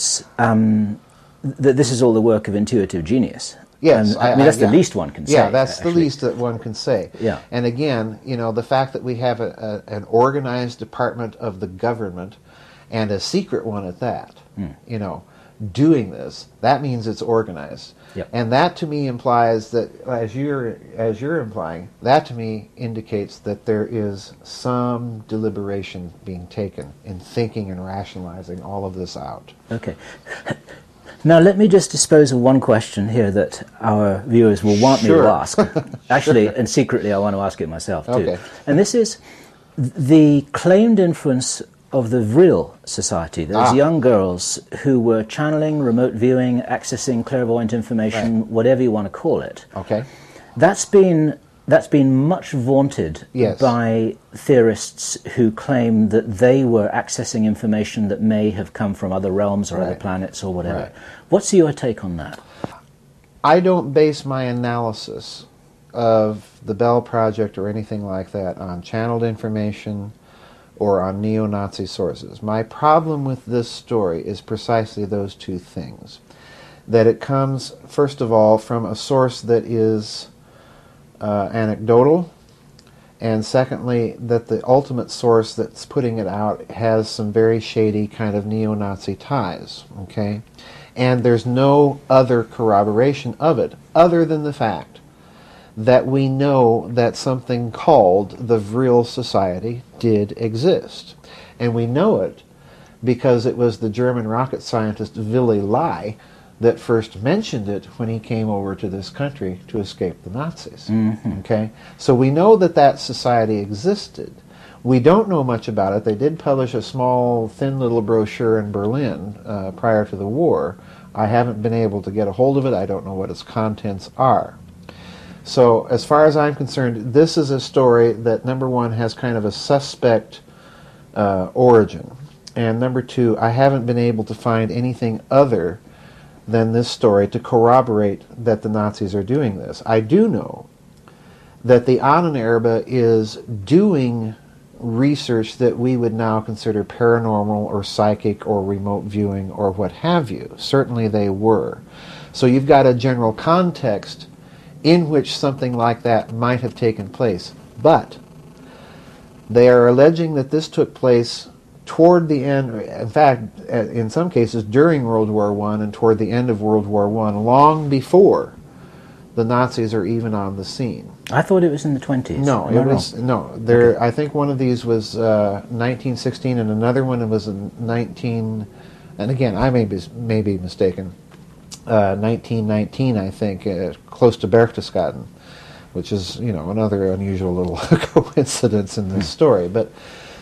this is all the work of intuitive genius. Yes, I mean, that's the least one can say. Yeah, that's actually the least that one can say. Yeah. And again, you know, the fact that we have an organized department of the government, and a secret one at that, you know, doing this, that means it's organized. Yep. And that to me implies that, as you're implying, that to me indicates that there is some deliberation being taken in thinking and rationalizing all of this out. Okay. Now, let me just dispose of one question here that our viewers will want me to ask. Actually, and secretly, I want to ask it myself, too. Okay. And this is the claimed influence of the Vril Society, those young girls who were channeling, remote viewing, accessing clairvoyant information, whatever you want to call it. Okay. That's been much vaunted by theorists who claim that they were accessing information that may have come from other realms or other planets or whatever. Right. What's your take on that? I don't base my analysis of the Bell Project or anything like that on channeled information or on neo-Nazi sources. My problem with this story is precisely those two things. That it comes, first of all, from a source that is anecdotal, and secondly, that the ultimate source that's putting it out has some very shady kind of neo-Nazi ties, okay? And there's no other corroboration of it, other than the fact that we know that something called the Vril Society did exist. And we know it because it was the German rocket scientist Willy Lai that first mentioned it when he came over to this country to escape the Nazis. Mm-hmm. Okay? So we know that that society existed. We don't know much about it. They did publish a small, thin little brochure in Berlin prior to the war. I haven't been able to get a hold of it. I don't know what its contents are. So as far as I'm concerned, this is a story that, number one, has kind of a suspect origin. And number two, I haven't been able to find anything other than this story to corroborate that the Nazis are doing this. I do know that the Ahnenerbe is doing research that we would now consider paranormal or psychic or remote viewing or what have you. Certainly they were. So you've got a general context in which something like that might have taken place. But they are alleging that this took place toward the end, in fact, in some cases during World War I and toward the end of World War I, long before the Nazis are even on the scene. I thought it was in the 20s. No, it was no. There, okay. I think one of these was 1916, and another one was in 19. And again, I may be mistaken. 1919, I think, close to Berchtesgaden, which is another unusual little coincidence in this story. But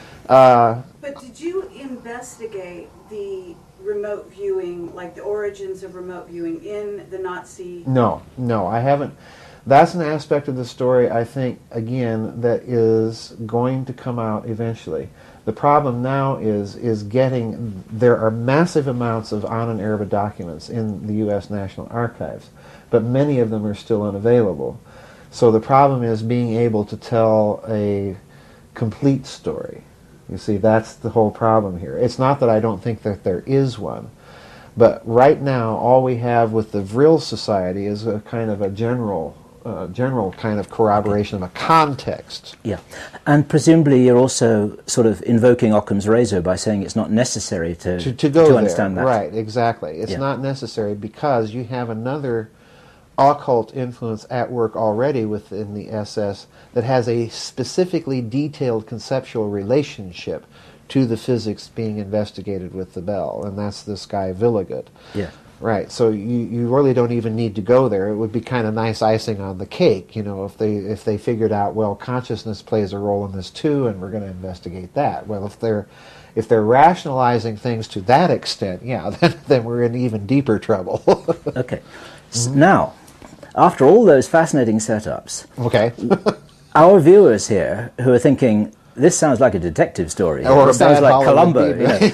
did you investigate the remote viewing, like the origins of remote viewing in the Nazi? No, I haven't. That's an aspect of the story, I think, again, that is going to come out eventually. The problem now is getting, there are massive amounts of Ahnenerbe documents in the U.S. National Archives, but many of them are still unavailable. So the problem is being able to tell a complete story. You see, that's the whole problem here. It's not that I don't think that there is one, but right now all we have with the Vril Society is a kind of a general kind of corroboration of a context. Yeah, and presumably you're also sort of invoking Occam's razor by saying it's not necessary to understand that. Right, exactly. It's not necessary because you have another occult influence at work already within the SS that has a specifically detailed conceptual relationship to the physics being investigated with the bell, and that's this guy Villegut. Yeah. Right, so you really don't even need to go there. It would be kind of nice icing on the cake, if they figured out, well, consciousness plays a role in this too, and we're going to investigate that. Well, if they're rationalizing things to that extent, then we're in even deeper trouble. Okay. Now, after all those fascinating setups, okay, our viewers here who are thinking, this sounds like a detective story, or it sounds like Columbo.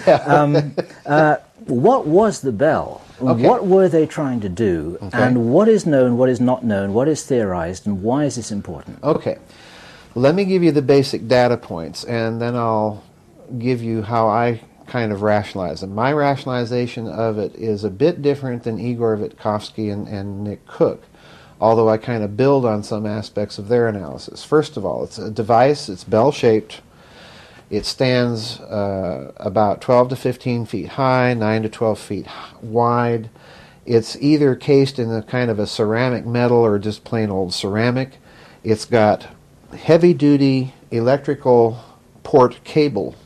Yeah. What was the bell? Okay. What were they trying to do? Okay. And what is known, what is not known, what is theorized, and why is this important? Okay. Let me give you the basic data points, and then I'll give you how I kind of rationalize them. My rationalization of it is a bit different than Igor Vitkovsky and Nick Cook, although I kind of build on some aspects of their analysis. First of all, it's a device, it's bell-shaped. It stands about 12 to 15 feet high, 9 to 12 feet wide. It's either cased in a kind of a ceramic metal or just plain old ceramic. It's got heavy-duty electrical cabling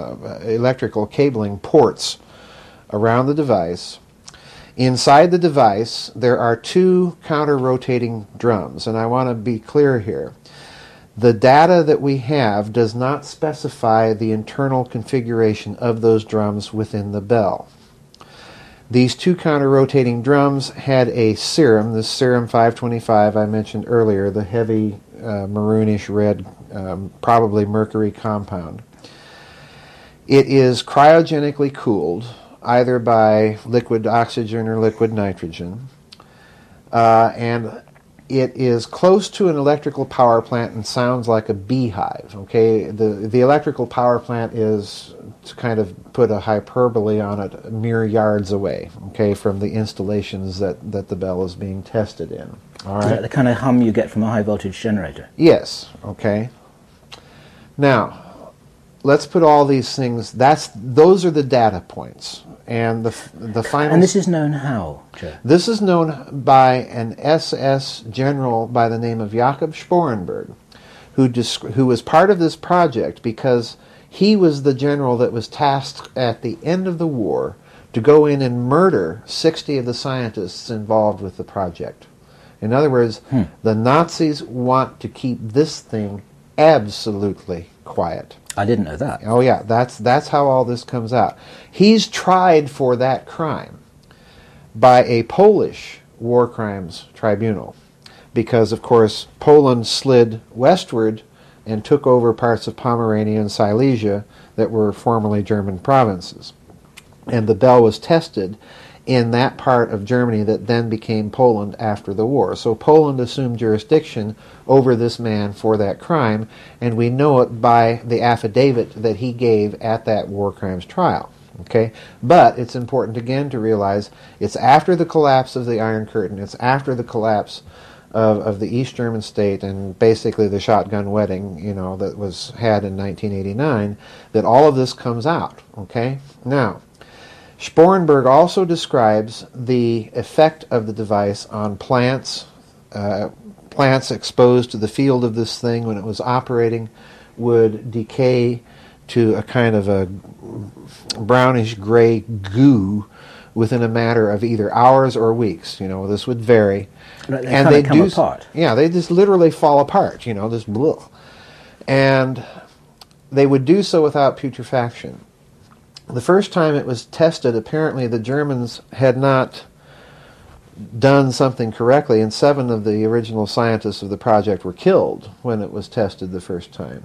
ports around the device. Inside the device, there are two counter-rotating drums, and I want to be clear here. The data that we have does not specify the internal configuration of those drums within the bell. These two counter-rotating drums had a serum, this serum 525 I mentioned earlier, the heavy maroonish red, probably mercury compound. It is cryogenically cooled, either by liquid oxygen or liquid nitrogen, and it is close to an electrical power plant and sounds like a beehive. Okay, the electrical power plant is, to kind of put a hyperbole on it, mere yards away. Okay, from the installations that the bell is being tested in. All right, the kind of hum you get from a high voltage generator. Yes. Okay. Now, let's put all these things. Those are the data points. And the final. And this is known how, Joe? This is known by an SS general by the name of Jakob Sporenberg, who was part of this project because He was the general that was tasked at the end of the war to go in and murder 60 of the scientists involved with the project. In other words, the Nazis want to keep this thing absolutely quiet. I didn't know that. Oh yeah, that's how all this comes out. He's tried for that crime by a Polish war crimes tribunal because, of course, Poland slid westward and took over parts of Pomerania and Silesia that were formerly German provinces. And the bell was tested in that part of Germany that then became Poland after the war. So Poland assumed jurisdiction over this man for that crime, and we know it by the affidavit that he gave at that war crimes trial. Okay? But it's important again to realize it's after the collapse of the Iron Curtain, it's after the collapse of the East German state and basically the shotgun wedding, that was had in 1989, that all of this comes out. Okay? Now, Sporenberg also describes the effect of the device on plants. Plants exposed to the field of this thing when it was operating would decay to a kind of a brownish gray goo within a matter of either hours or weeks. This would vary. They kind of come apart. Yeah, they just literally fall apart, this blah. And they would do so without putrefaction. The first time it was tested, apparently the Germans had not done something correctly, and 7 of the original scientists of the project were killed when it was tested the first time.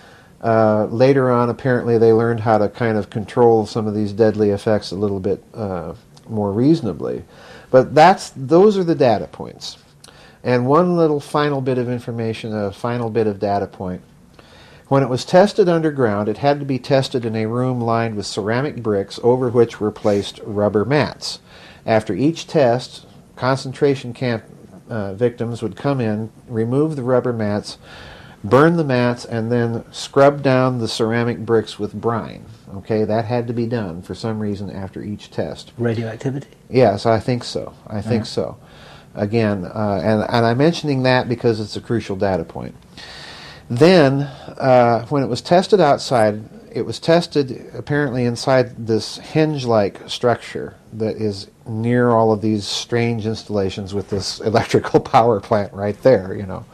Later on, apparently, they learned how to kind of control some of these deadly effects a little bit more reasonably. But those are the data points. And one little final bit of information, a final bit of data point. When it was tested underground, it had to be tested in a room lined with ceramic bricks over which were placed rubber mats. After each test, concentration camp victims would come in, remove the rubber mats, burn the mats, and then scrub down the ceramic bricks with brine. Okay, that had to be done for some reason after each test. Radioactivity? Yes, I think so. I think so. Again, and I'm mentioning that because it's a crucial data point. Then, when it was tested outside, it was tested apparently inside this hinge-like structure that is near all of these strange installations with this electrical power plant right there,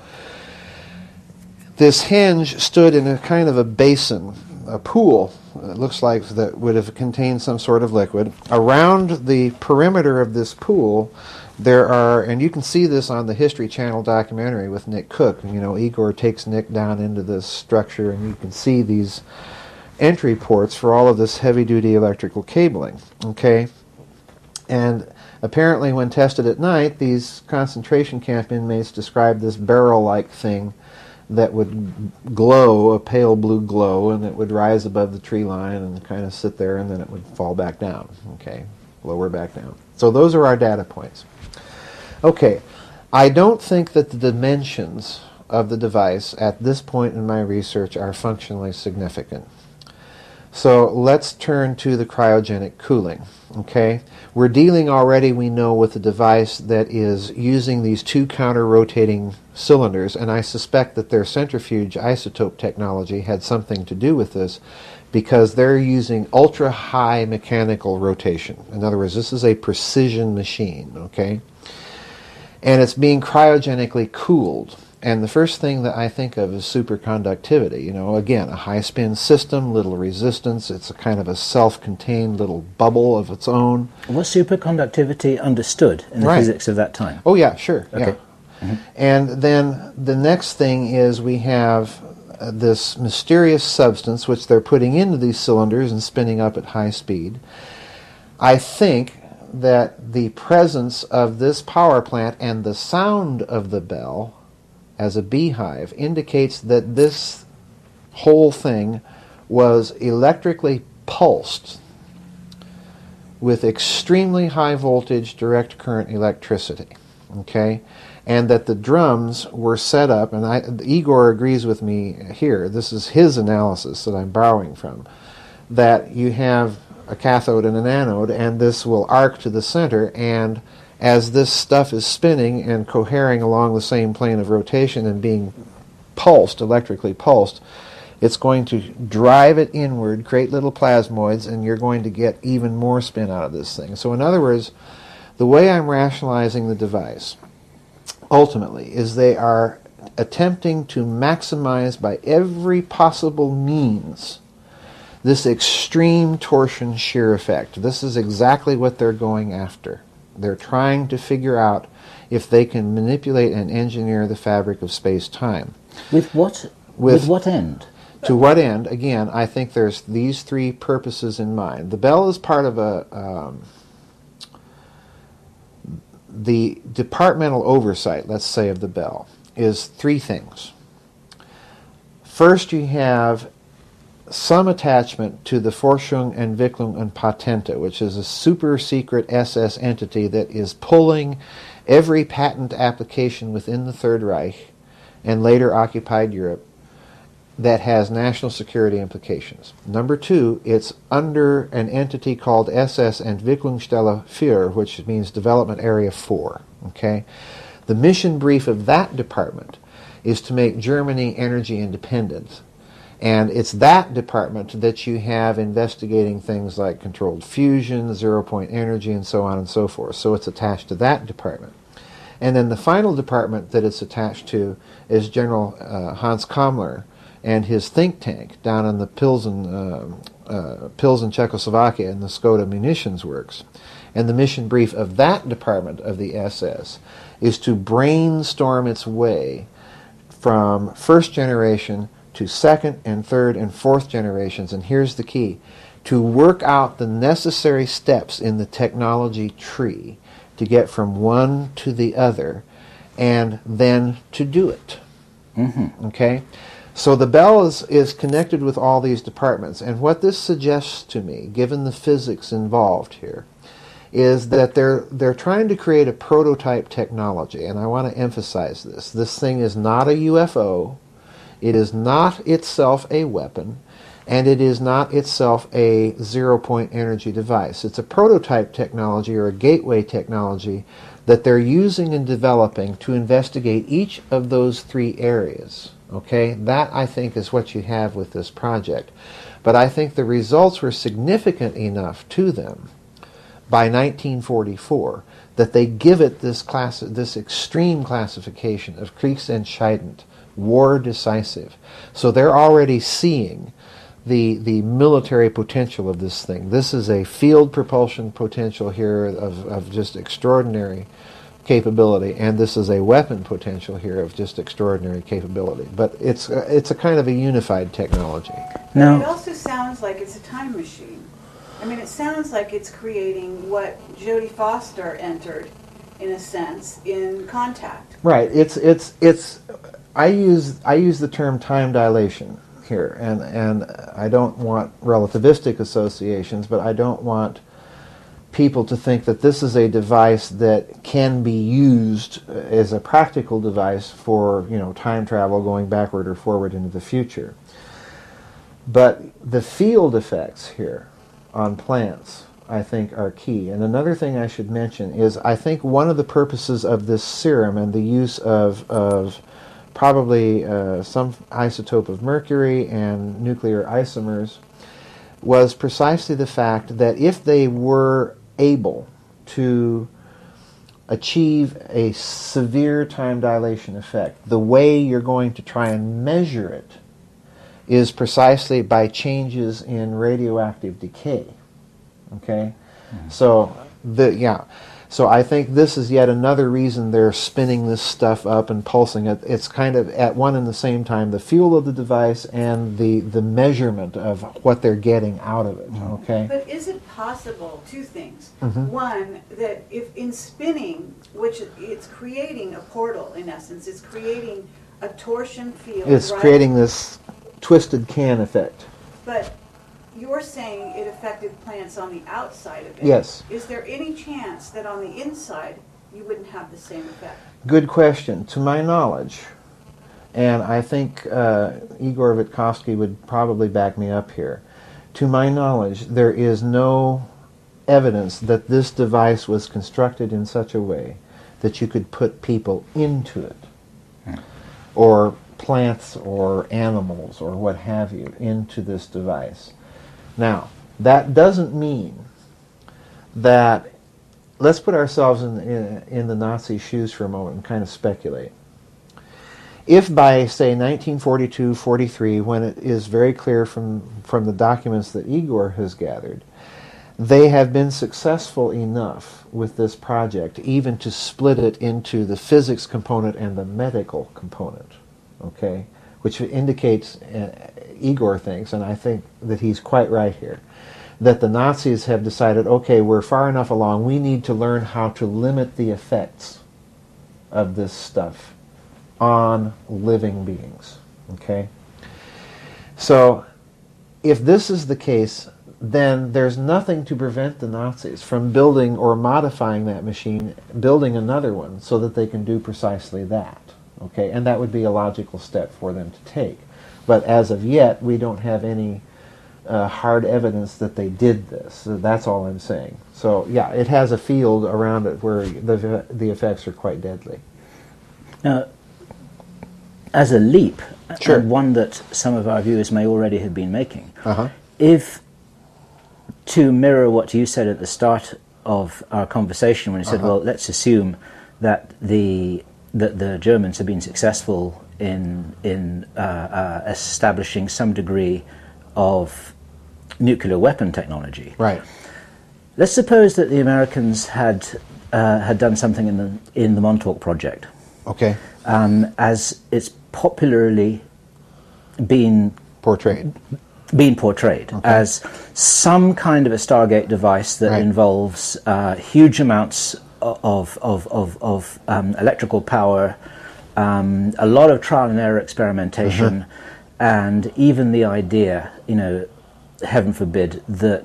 This hinge stood in a kind of a basin, a pool, it looks like, that would have contained some sort of liquid. Around the perimeter of this pool, there are, and you can see this on the History Channel documentary with Nick Cook. Igor takes Nick down into this structure, and you can see these entry ports for all of this heavy-duty electrical cabling. Okay? And apparently when tested at night, these concentration camp inmates described this barrel-like thing that would glow, a pale blue glow, and it would rise above the tree line and kind of sit there, and then it would fall back down. Okay? Lower back down. So those are our data points. Okay, I don't think that the dimensions of the device at this point in my research are functionally significant. So let's turn to the cryogenic cooling. Okay, we're dealing already, we know, with a device that is using these 2 counter-rotating cylinders, and I suspect that their centrifuge isotope technology had something to do with this because they're using ultra-high mechanical rotation. In other words, this is a precision machine, okay? And it's being cryogenically cooled. And the first thing that I think of is superconductivity. Again, a high-spin system, little resistance. It's a kind of a self-contained little bubble of its own. Was superconductivity understood in the physics of that time? Oh, yeah, sure. Okay. Yeah. Mm-hmm. And then the next thing is we have this mysterious substance which they're putting into these cylinders and spinning up at high speed. I think that the presence of this power plant and the sound of the bell as a beehive indicates that this whole thing was electrically pulsed with extremely high voltage direct current electricity, okay? And that the drums were set up, and Igor agrees with me here, this is his analysis that I'm borrowing from, that you have a cathode and an anode, and this will arc to the center, and as this stuff is spinning and cohering along the same plane of rotation and being pulsed, electrically pulsed, It's going to drive it inward, create little plasmoids, and you're going to get even more spin out of this thing. So in other words, the way I'm rationalizing the device, ultimately, is they are attempting to maximize by every possible means this extreme torsion shear effect. This is exactly what they're going after. They're trying to figure out if they can manipulate and engineer the fabric of space-time. With what end? To what end? Again, I think there's these three purposes in mind. The Bell is part of the departmental oversight, let's say, of the Bell, is three things. First, you have some attachment to the Forschung, Entwicklung und Patente, which is a super secret SS entity that is pulling every patent application within the Third Reich and later occupied Europe that has national security implications. Number two, it's under an entity called SS Entwicklungsstelle 4, which means Development Area 4. Okay? The mission brief of that department is to make Germany energy independent. And it's that department that you have investigating things like controlled fusion, zero-point energy, and so on and so forth. So it's attached to that department. And then the final department that it's attached to is General Hans Kammler and his think tank down in the Pilsen, Czechoslovakia, in the Skoda Munitions Works. And the mission brief of that department of the SS is to brainstorm its way from first generation to second and third and fourth generations, and here's the key, to work out the necessary steps in the technology tree to get from one to the other, and then to do it. Mm-hmm. Okay? So the Bell is connected with all these departments, and what this suggests to me, given the physics involved here, is that they're trying to create a prototype technology, and I want to emphasize this. This thing is not a UFO. It is not itself a weapon, and it is not itself a zero-point energy device. It's a prototype technology or a gateway technology that they're using and developing to investigate each of those three areas. Okay? That, I think, is what you have with this project. But I think the results were significant enough to them by 1944 that they give it this extreme classification of Kriegsentscheidend, war decisive. So they're already seeing the military potential of this thing. This is a field propulsion potential here of just extraordinary capability, and this is a weapon potential here of just extraordinary capability. But it's a kind of a unified technology. Now, it also sounds like it's a time machine. I mean, it sounds like it's creating what Jodie Foster entered, in a sense, in Contact. Right. It's. I use the term time dilation here, and I don't want relativistic associations, but I don't want people to think that this is a device that can be used as a practical device for, time travel going backward or forward into the future. But the field effects here on plants, I think, are key. And another thing I should mention is I think one of the purposes of this serum and the use of probably some isotope of mercury and nuclear isomers was precisely the fact that if they were able to achieve a severe time dilation effect, the way you're going to try and measure it is precisely by changes in radioactive decay. Okay? Mm-hmm. So I think this is yet another reason they're spinning this stuff up and pulsing it. It's kind of at one and the same time the fuel of the device and the measurement of what they're getting out of it. Okay. But is it possible, two things. Mm-hmm. One, that if in spinning, which it's creating a portal in essence, it's creating a torsion field. It's creating this twisted can effect. But you're saying it affected plants on the outside of it. Yes. Is there any chance that on the inside you wouldn't have the same effect? Good question. To my knowledge, and I think Igor Vitkovsky would probably back me up here, to my knowledge, there is no evidence that this device was constructed in such a way that you could put people into it or plants or animals or what have you into this device. Now, that doesn't mean that, let's put ourselves in the Nazi shoes for a moment and kind of speculate. If by, say, 1942, 43, when it is very clear from the documents that Igor has gathered, they have been successful enough with this project even to split it into the physics component and the medical component, okay, which indicates, Igor thinks, and I think that he's quite right here, that the Nazis have decided, okay, we're far enough along, we need to learn how to limit the effects of this stuff on living beings, okay? So, if this is the case, then there's nothing to prevent the Nazis from building or modifying that machine, building another one, so that they can do precisely that, okay? And that would be a logical step for them to take. But as of yet, we don't have any hard evidence that they did this. So that's all I'm saying. So, yeah, it has a field around it where the effects are quite deadly. Now, as a leap, Sure. and one that some of our viewers may already have been making, Uh-huh. if, to mirror what you said at the start of our conversation when you said, well, let's assume that the Germans have been successful in establishing some degree of nuclear weapon technology. Right. Let's suppose that the Americans had done something in the Montauk Project, Okay. as it's popularly been Portrayed. portrayed as some kind of a Stargate device that Right. involves huge amounts of electrical power, a lot of trial and error experimentation, and even the idea, heaven forbid,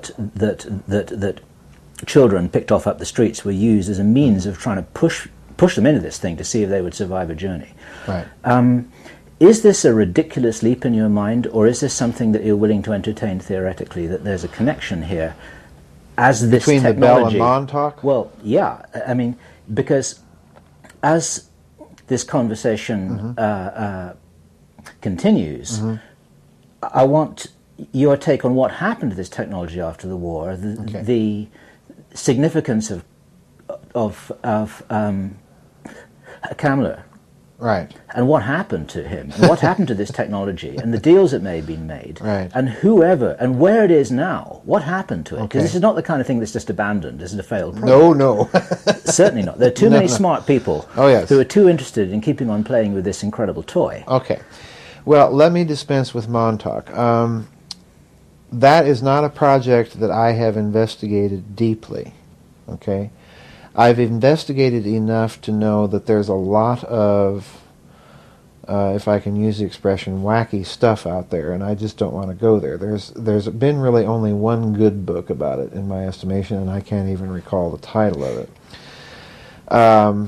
that children picked off up the streets were used as a means of trying to push them into this thing to see if they would survive a journey. Right. Is this a ridiculous leap in your mind, or is this something that you're willing to entertain theoretically, that there's a connection here as this Between technology... the Bell and Montauk? Well, yeah. I mean, because as this conversation continues, I want your take on what happened to this technology after the war, the significance of Kammler. Right. And what happened to him, and what happened to this technology, and the deals that may have been made, Right. and whoever, and where it is now, what happened to it? Because Okay. this is not the kind of thing that's just abandoned, this is a failed project. No. Certainly not. There are too many smart people yes. who are too interested in keeping on playing with this incredible toy. Okay. Well, let me dispense with Montauk. That is not a project that I have investigated deeply. Okay? I've investigated enough to know that there's a lot of, if I can use the expression, wacky stuff out there, and I just don't want to go there. There's been really only one good book about it, in my estimation, and I can't even recall the title of it.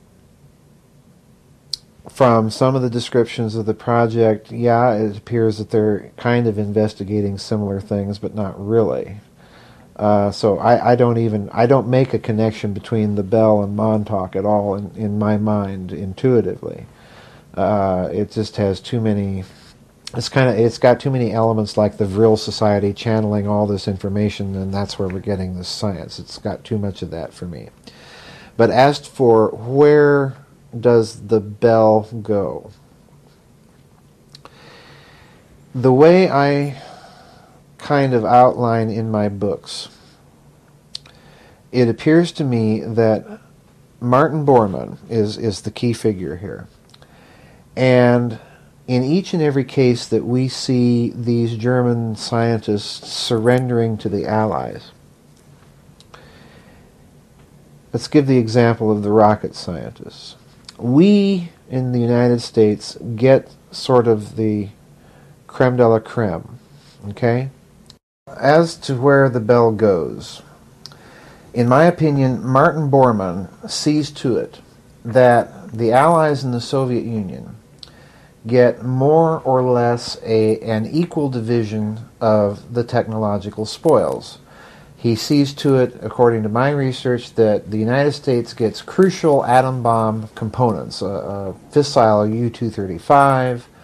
From some of the descriptions of the project, yeah, it appears that they're kind of investigating similar things, but not really. So I don't make a connection between the Bell and Montauk at all in my mind intuitively. It just has too many. It's got too many elements like the Vril Society channeling all this information, and that's where we're getting this science. It's got too much of that for me. But as for where does the Bell go? The way I kind of outline in my books, it appears to me that Martin Bormann is the key figure here. And in each and every case that we see these German scientists surrendering to the Allies, let's give the example of the rocket scientists. We in the United States get sort of the creme de la creme, okay? As to where the Bell goes, in my opinion, Martin Bormann sees to it that the Allies and the Soviet Union get more or less an equal division of the technological spoils. He sees to it, according to my research, that the United States gets crucial atom bomb components, a fissile U-235,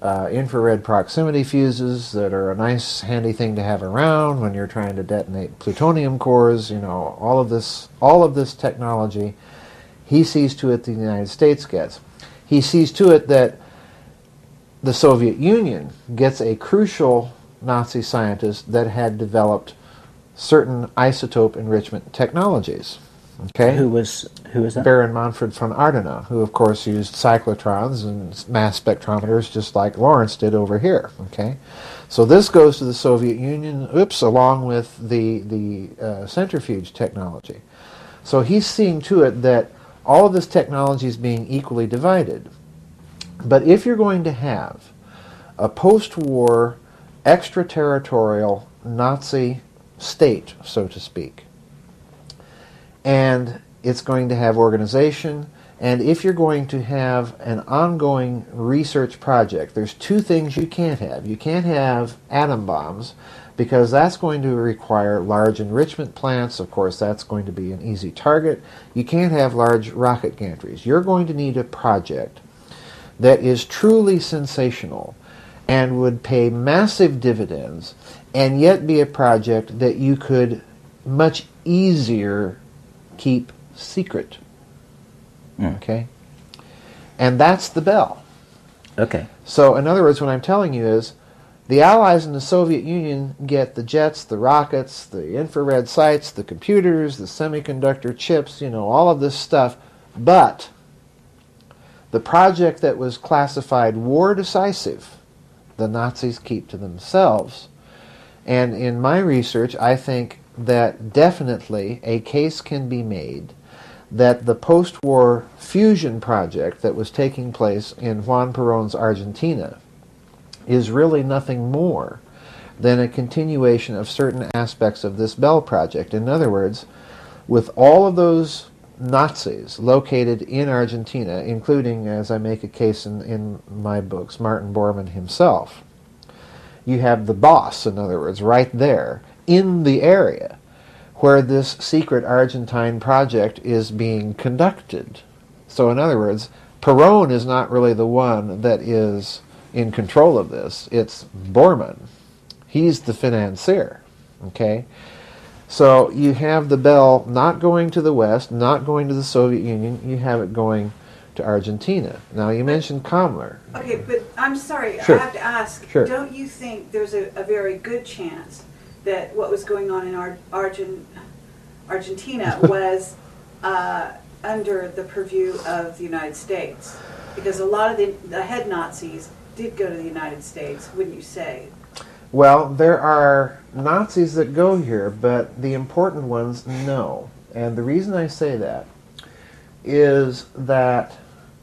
infrared proximity fuses that are a nice, handy thing to have around when you're trying to detonate plutonium cores. You know, all of this technology. He sees to it the United States gets. He sees to it that the Soviet Union gets a crucial Nazi scientist that had developed certain isotope enrichment technologies. Okay? Who was that? Baron Manfred von Ardena, who of course used cyclotrons and mass spectrometers just like Lawrence did over here. Okay? So this goes to the Soviet Union, along with the centrifuge technology. So he's seeing to it that all of this technology is being equally divided. But if you're going to have a post-war extraterritorial Nazi state, so to speak, and it's going to have organization, and if you're going to have an ongoing research project, there's two things you can't have. You can't have atom bombs, because that's going to require large enrichment plants. Of course, that's going to be an easy target. You can't have large rocket gantries. You're going to need a project that is truly sensational and would pay massive dividends, and yet be a project that you could much easier keep secret. Okay? And that's the Bell. Okay. So, in other words, what I'm telling you is, the Allies and the Soviet Union get the jets, the rockets, the infrared sights, the computers, the semiconductor chips, you know, all of this stuff. But the project that was classified war decisive, the Nazis keep to themselves. And in my research, I think that definitely a case can be made that the post-war fusion project that was taking place in Juan Perón's Argentina is really nothing more than a continuation of certain aspects of this Bell project. In other words, with all of those Nazis located in Argentina, including, as I make a case in my books, Martin Bormann himself, you have the boss, in other words, right there in the area where this secret Argentine project is being conducted. So in other words, Perón is not really the one that is in control of this. It's Bormann. He's the financier. Okay? So you have the Bell not going to the West, not going to the Soviet Union. You have it going to Argentina. Now, you mentioned Kammler. Okay, but I'm sorry, Sure. I have to ask, Sure. don't you think there's a very good chance that what was going on in Argentina was under the purview of the United States? Because a lot of the head Nazis did go to the United States, wouldn't you say? Well, there are Nazis that go here, but the important ones, no. And the reason I say that is that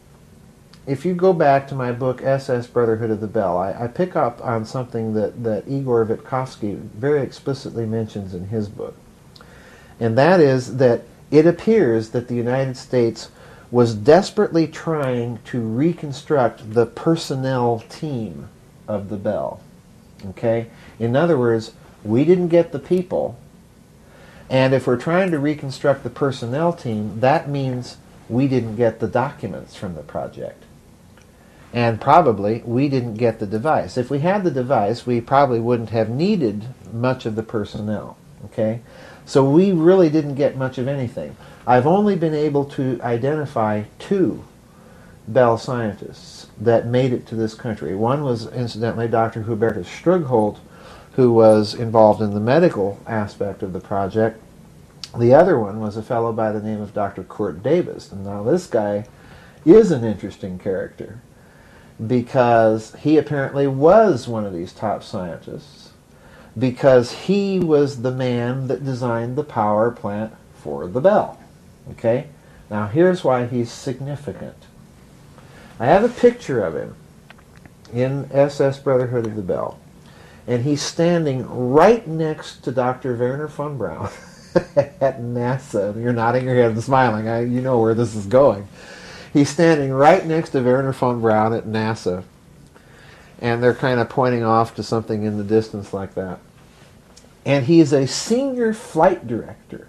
if you go back to my book, SS Brotherhood of the Bell, I pick up on something that Igor Vitkovsky very explicitly mentions in his book. And that is that it appears that the United States was desperately trying to reconstruct the personnel team of the Bell. Okay? In other words, we didn't get the people, and if we're trying to reconstruct the personnel team, that means we didn't get the documents from the project. And probably we didn't get the device. If we had the device, we probably wouldn't have needed much of the personnel. Okay? So we really didn't get much of anything. I've only been able to identify 2 Bell scientists that made it to this country. One was, incidentally, Dr. Hubertus Strugholt, who was involved in the medical aspect of the project. The other one was a fellow by the name of Dr. Kurt Davis. And now this guy is an interesting character because he apparently was one of these top scientists, because he was the man that designed the power plant for the Bell. Okay? Now here's why he's significant. I have a picture of him in SS Brotherhood of the Bell, and he's standing right next to Dr. Wernher von Braun at NASA. You're nodding your head and smiling. You know where this is going. He's standing right next to Wernher von Braun at NASA, and they're kind of pointing off to something in the distance like that. And he is a senior flight director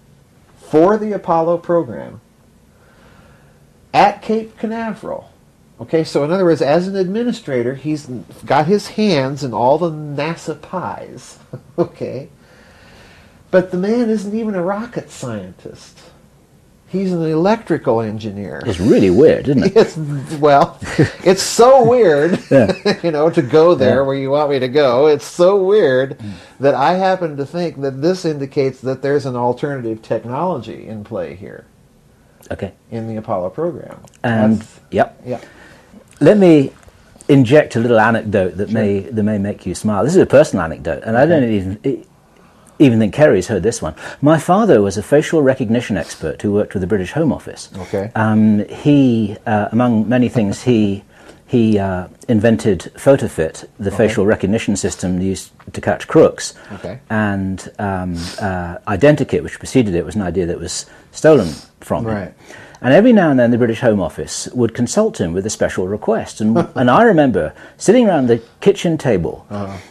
for the Apollo program at Cape Canaveral Okay, so in other words, as an administrator, he's got his hands in all the NASA pies. Okay? But the man isn't even a rocket scientist. He's an electrical engineer. It's really weird, isn't it? It's so weird, to go there Yeah. where you want me to go. It's so weird that I happen to think that this indicates that there's an alternative technology in play here Okay. in the Apollo program. And, yep. Yeah. Let me inject a little anecdote that may make you smile. This is a personal anecdote, and I don't even think Kerry's heard this one. My father was a facial recognition expert who worked with the British Home Office. Okay. He, among many things, he invented PhotoFit, the facial recognition system used to catch crooks. Okay. And Identikit, which preceded it, was an idea that was stolen from him. Right. And every now and then the British Home Office would consult him with a special request. And I remember sitting around the kitchen table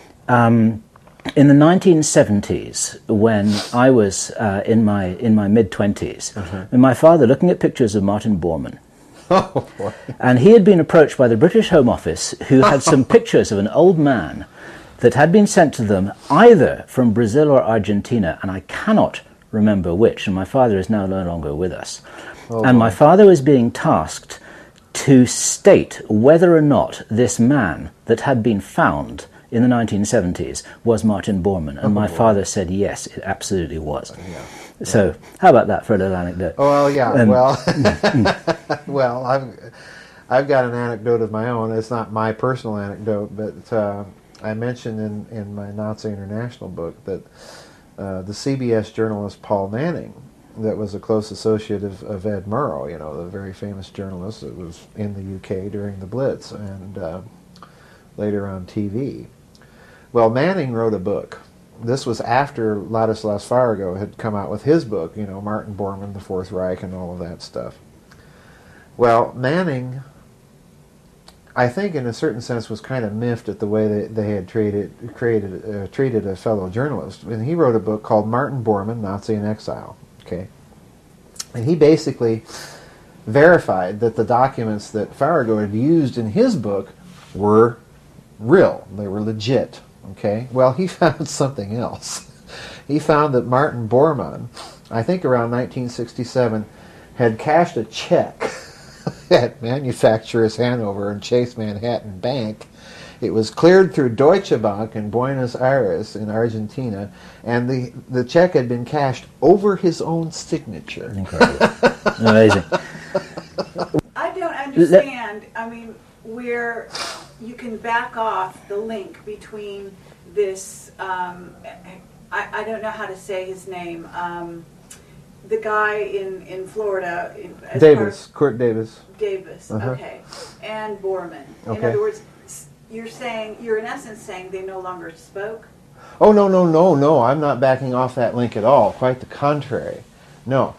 in the 1970s, when I was in my mid-20s, and my father looking at pictures of Martin Bormann. Oh, boy. And he had been approached by the British Home Office, who had some pictures of an old man that had been sent to them either from Brazil or Argentina, and I cannot remember which, and my father is now no longer with us. And my father was being tasked to state whether or not this man that had been found in the 1970s was Martin Bormann, and my father said yes, it absolutely was. Yeah. So, how about that for a little anecdote? Oh, well, yeah. Well, I've got an anecdote of my own. It's not my personal anecdote, but I mentioned in my Nazi International book that the CBS journalist Paul Manning, that was a close associate of Ed Murrow, the very famous journalist that was in the UK during the Blitz and later on TV. Well, Manning wrote a book. This was after Ladislas Farrago had come out with his book, Martin Bormann, the Fourth Reich, and all of that stuff. Well, Manning, I think in a certain sense, was kind of miffed at the way they had treated a fellow journalist. And he wrote a book called Martin Bormann, Nazi in Exile. Okay, and he basically verified that the documents that Farrago had used in his book were real. They were legit. Okay, well, he found something else. He found that Martin Bormann, I think around 1967, had cashed a check at Manufacturers Hanover and Chase Manhattan Bank. It was cleared through Deutsche Bank in Buenos Aires in Argentina, and the check had been cashed over his own signature. Incredible. Amazing. I don't understand. I mean, where you can back off the link between this, I don't know how to say his name, the guy in Florida. Davis, Kurt Davis. Davis, okay, and Bormann. In Okay. other words, you're in essence saying they no longer spoke? Oh, no, I'm not backing off that link at all. Quite the contrary. No.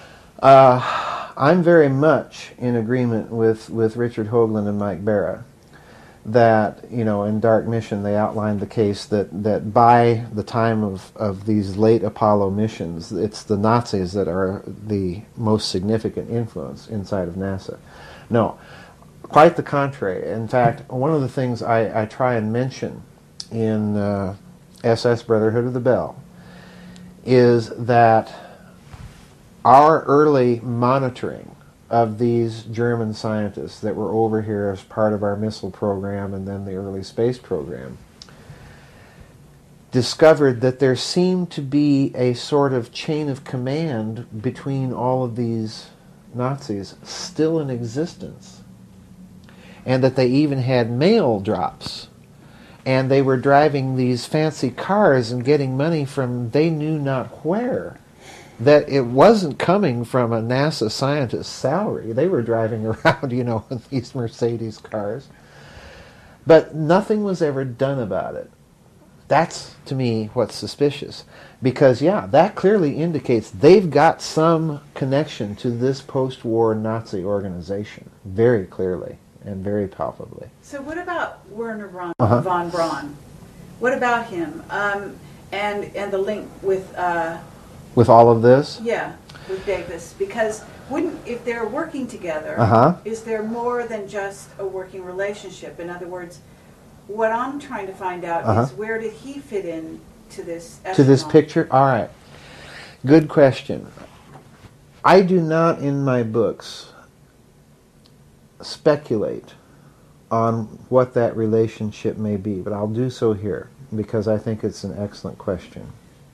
I'm very much in agreement with Richard Hoagland and Mike Barra that, in Dark Mission they outlined the case that by the time of these late Apollo missions, it's the Nazis that are the most significant influence inside of NASA. No, quite the contrary. In fact, one of the things I try and mention in SS Brotherhood of the Bell is that our early monitoring of these German scientists that were over here as part of our missile program and then the early space program discovered that there seemed to be a sort of chain of command between all of these Nazis still in existence, and that they even had mail drops, and they were driving these fancy cars and getting money from they knew not where. That it wasn't coming from a NASA scientist's salary. They were driving around, in these Mercedes cars. But nothing was ever done about it. That's, to me, what's suspicious. Because, that clearly indicates they've got some connection to this post-war Nazi organization. Very clearly and very palpably. So what about Werner von Braun? What about him? And the link with... With all of this? Yeah, with Davis. Because if they're working together, is there more than just a working relationship? In other words, what I'm trying to find out is where did he fit in to this echelon? To this picture? All right. Good question. I do not, in my books, speculate on what that relationship may be, but I'll do so here because I think it's an excellent question.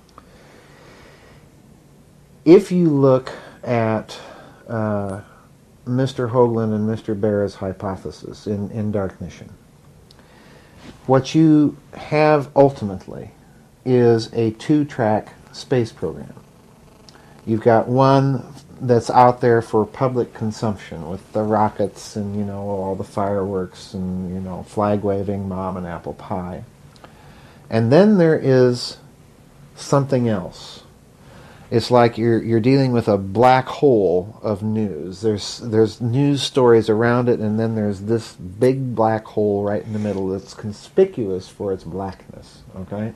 If you look at Mr. Hoagland and Mr. Barra's hypothesis in Dark Mission, what you have ultimately is a two-track space program. You've got one that's out there for public consumption with the rockets and, you know, all the fireworks and, you know, flag waving, mom and apple pie. And then there is something else. It's like you're dealing with a black hole of news. There's news stories around it, and then there's this big black hole right in the middle that's conspicuous for its blackness. Okay?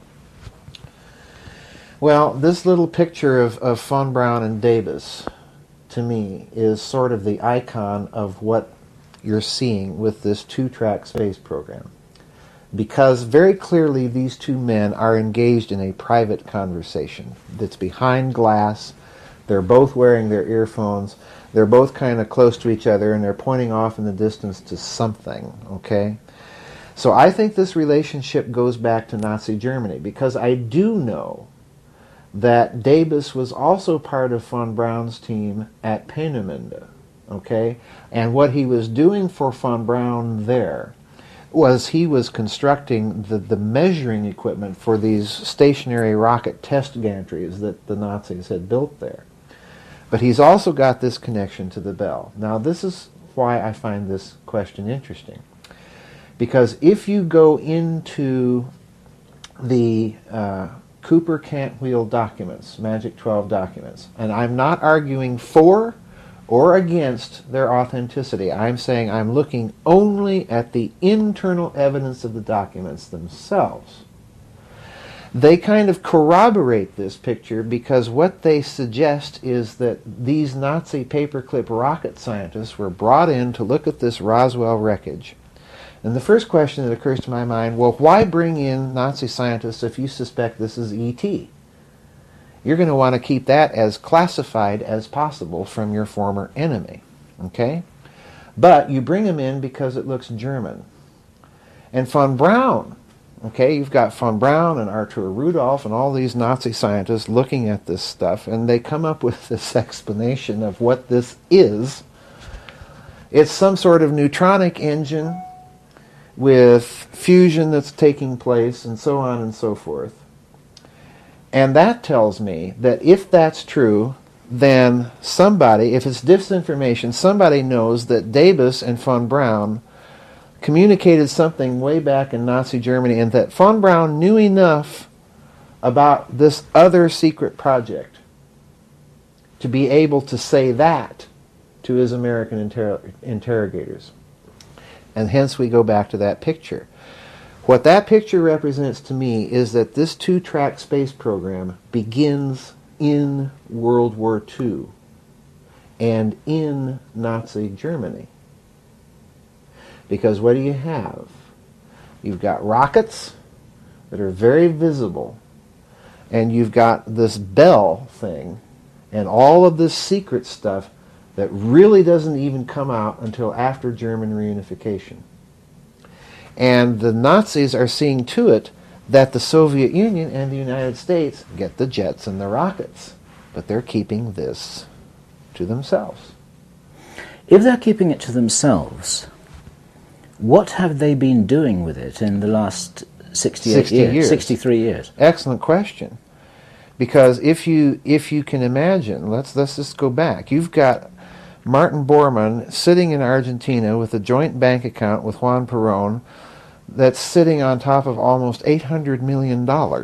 Well, this little picture of von Braun and Davis, to me, is sort of the icon of what you're seeing with this two-track space program. Because very clearly these two men are engaged in a private conversation that's behind glass. They're both wearing their earphones. They're both kind of close to each other, and they're pointing off in the distance to something, okay? So I think this relationship goes back to Nazi Germany, because I do know that Davis was also part of von Braun's team at Peenemünde, okay? And what he was doing for von Braun there was he was constructing the measuring equipment for these stationary rocket test gantries that the Nazis had built there. But he's also got this connection to the Bell. Now, this is why I find this question interesting. Because if you go into the Cooper Cantwheel documents, Magic 12 documents, and I'm not arguing for or against their authenticity. I'm saying I'm looking only at the internal evidence of the documents themselves. They kind of corroborate this picture because what they suggest is that these Nazi paperclip rocket scientists were brought in to look at this Roswell wreckage. And the first question that occurs to my mind, well, why bring in Nazi scientists if you suspect this is E.T.? You're going to want to keep that as classified as possible from your former enemy, okay? But you bring them in because it looks German. And von Braun, okay, you've got von Braun and Arthur Rudolph and all these Nazi scientists looking at this stuff, and they come up with this explanation of what this is. It's some sort of neutronic engine with fusion that's taking place and so on and so forth. And that tells me that if that's true, then somebody, if it's disinformation, somebody knows that Davis and von Braun communicated something way back in Nazi Germany, and that von Braun knew enough about this other secret project to be able to say that to his American interrogators. And hence we go back to that picture. What that picture represents to me is that this two-track space program begins in World War II and in Nazi Germany. Because what do you have? You've got rockets that are very visible, and you've got this Bell thing and all of this secret stuff that really doesn't even come out until after German reunification. And the Nazis are seeing to it that the Soviet Union and the United States get the jets and the rockets. But they're keeping this to themselves. If they're keeping it to themselves, what have they been doing with it in the last 63 years? Excellent question. Because if you can imagine, let's just go back. You've got Martin Bormann sitting in Argentina with a joint bank account with Juan Perón that's sitting on top of almost $800 million.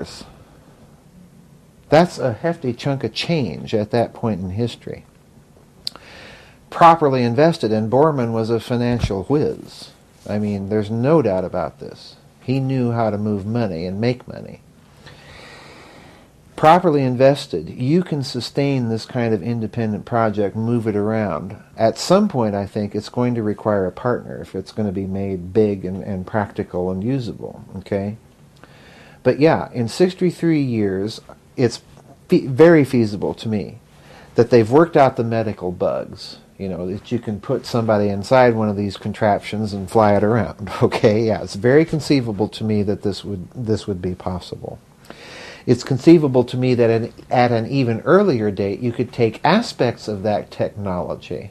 That's a hefty chunk of change at that point in history. Properly invested, and Bormann was a financial whiz. I mean, there's no doubt about this. He knew how to move money and make money. properly invested, you can sustain this kind of independent project, move it around. At some point, I think it's going to require a partner if it's going to be made big and practical and usable, okay? But yeah, in 63 years, it's very feasible to me that they've worked out the medical bugs. You know, that you can put somebody inside one of these contraptions and fly it around. Okay, yeah, it's very conceivable to me that this would be possible. It's conceivable to me that at an even earlier date, you could take aspects of that technology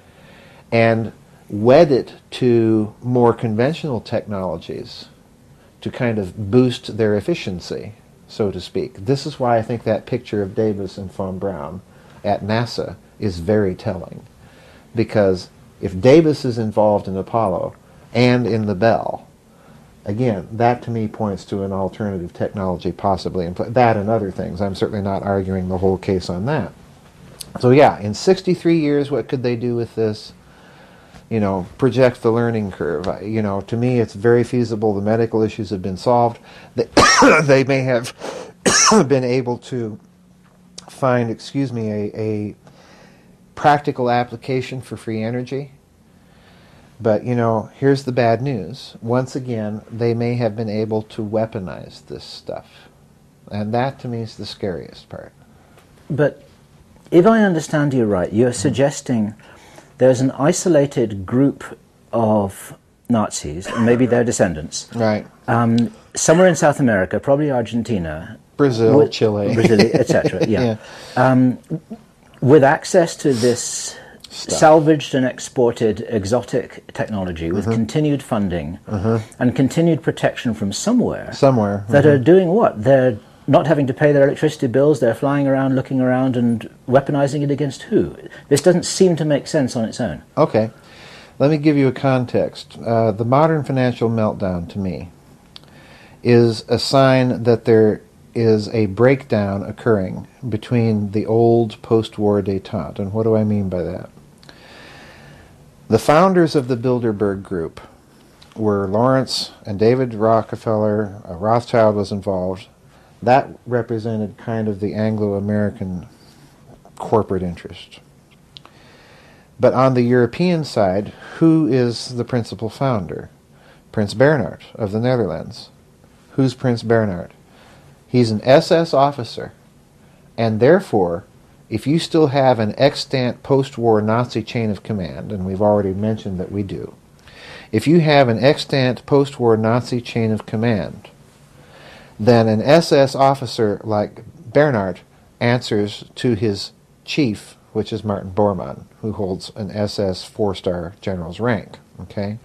and wed it to more conventional technologies to kind of boost their efficiency, so to speak. This is why I think that picture of Davis and von Braun at NASA is very telling. Because if Davis is involved in Apollo and in the Bell, again, that to me points to an alternative technology possibly in play. That and other things. I'm certainly not arguing the whole case on that. So yeah, in 63 years, what could they do with this? You know, project the learning curve. You know, to me, it's very feasible. The medical issues have been solved. They may have been able to find, a practical application for free energy. But, you know, here's the bad news. Once again, they may have been able to weaponize this stuff. And that, to me, is the scariest part. But if I understand you right, you're suggesting there's an isolated group of Nazis, and maybe their descendants, right? Somewhere in South America, probably Argentina, Brazil, Chile, etc. Yeah, with access to this salvaged and exported exotic technology, with continued funding and continued protection from somewhere, that are doing what? They're not having to pay their electricity bills, they're flying around, looking around, and weaponizing it against who? This doesn't seem to make sense on its own. Okay. Let me give you a context. The modern financial meltdown, to me, is a sign that there is a breakdown occurring between the old post-war détente. And what do I mean by that? The founders of the Bilderberg Group were Lawrence and David Rockefeller. Rothschild was involved. That represented kind of the Anglo-American corporate interest. But on the European side, who is the principal founder? Prince Bernhard of the Netherlands. Who's Prince Bernhard? He's an SS officer, and therefore, if you still have an extant post-war Nazi chain of command, and we've already mentioned that we do, if you have an extant post-war Nazi chain of command, then an SS officer like Bernhard answers to his chief, which is Martin Bormann, who holds an SS 4-star general's rank. Okay?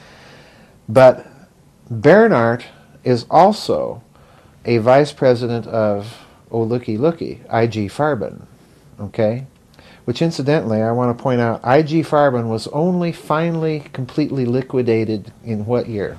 But Bernhard is also a vice president of, oh looky, IG Farben. Okay? Which incidentally, I want to point out, IG Farben was only finally completely liquidated in what year?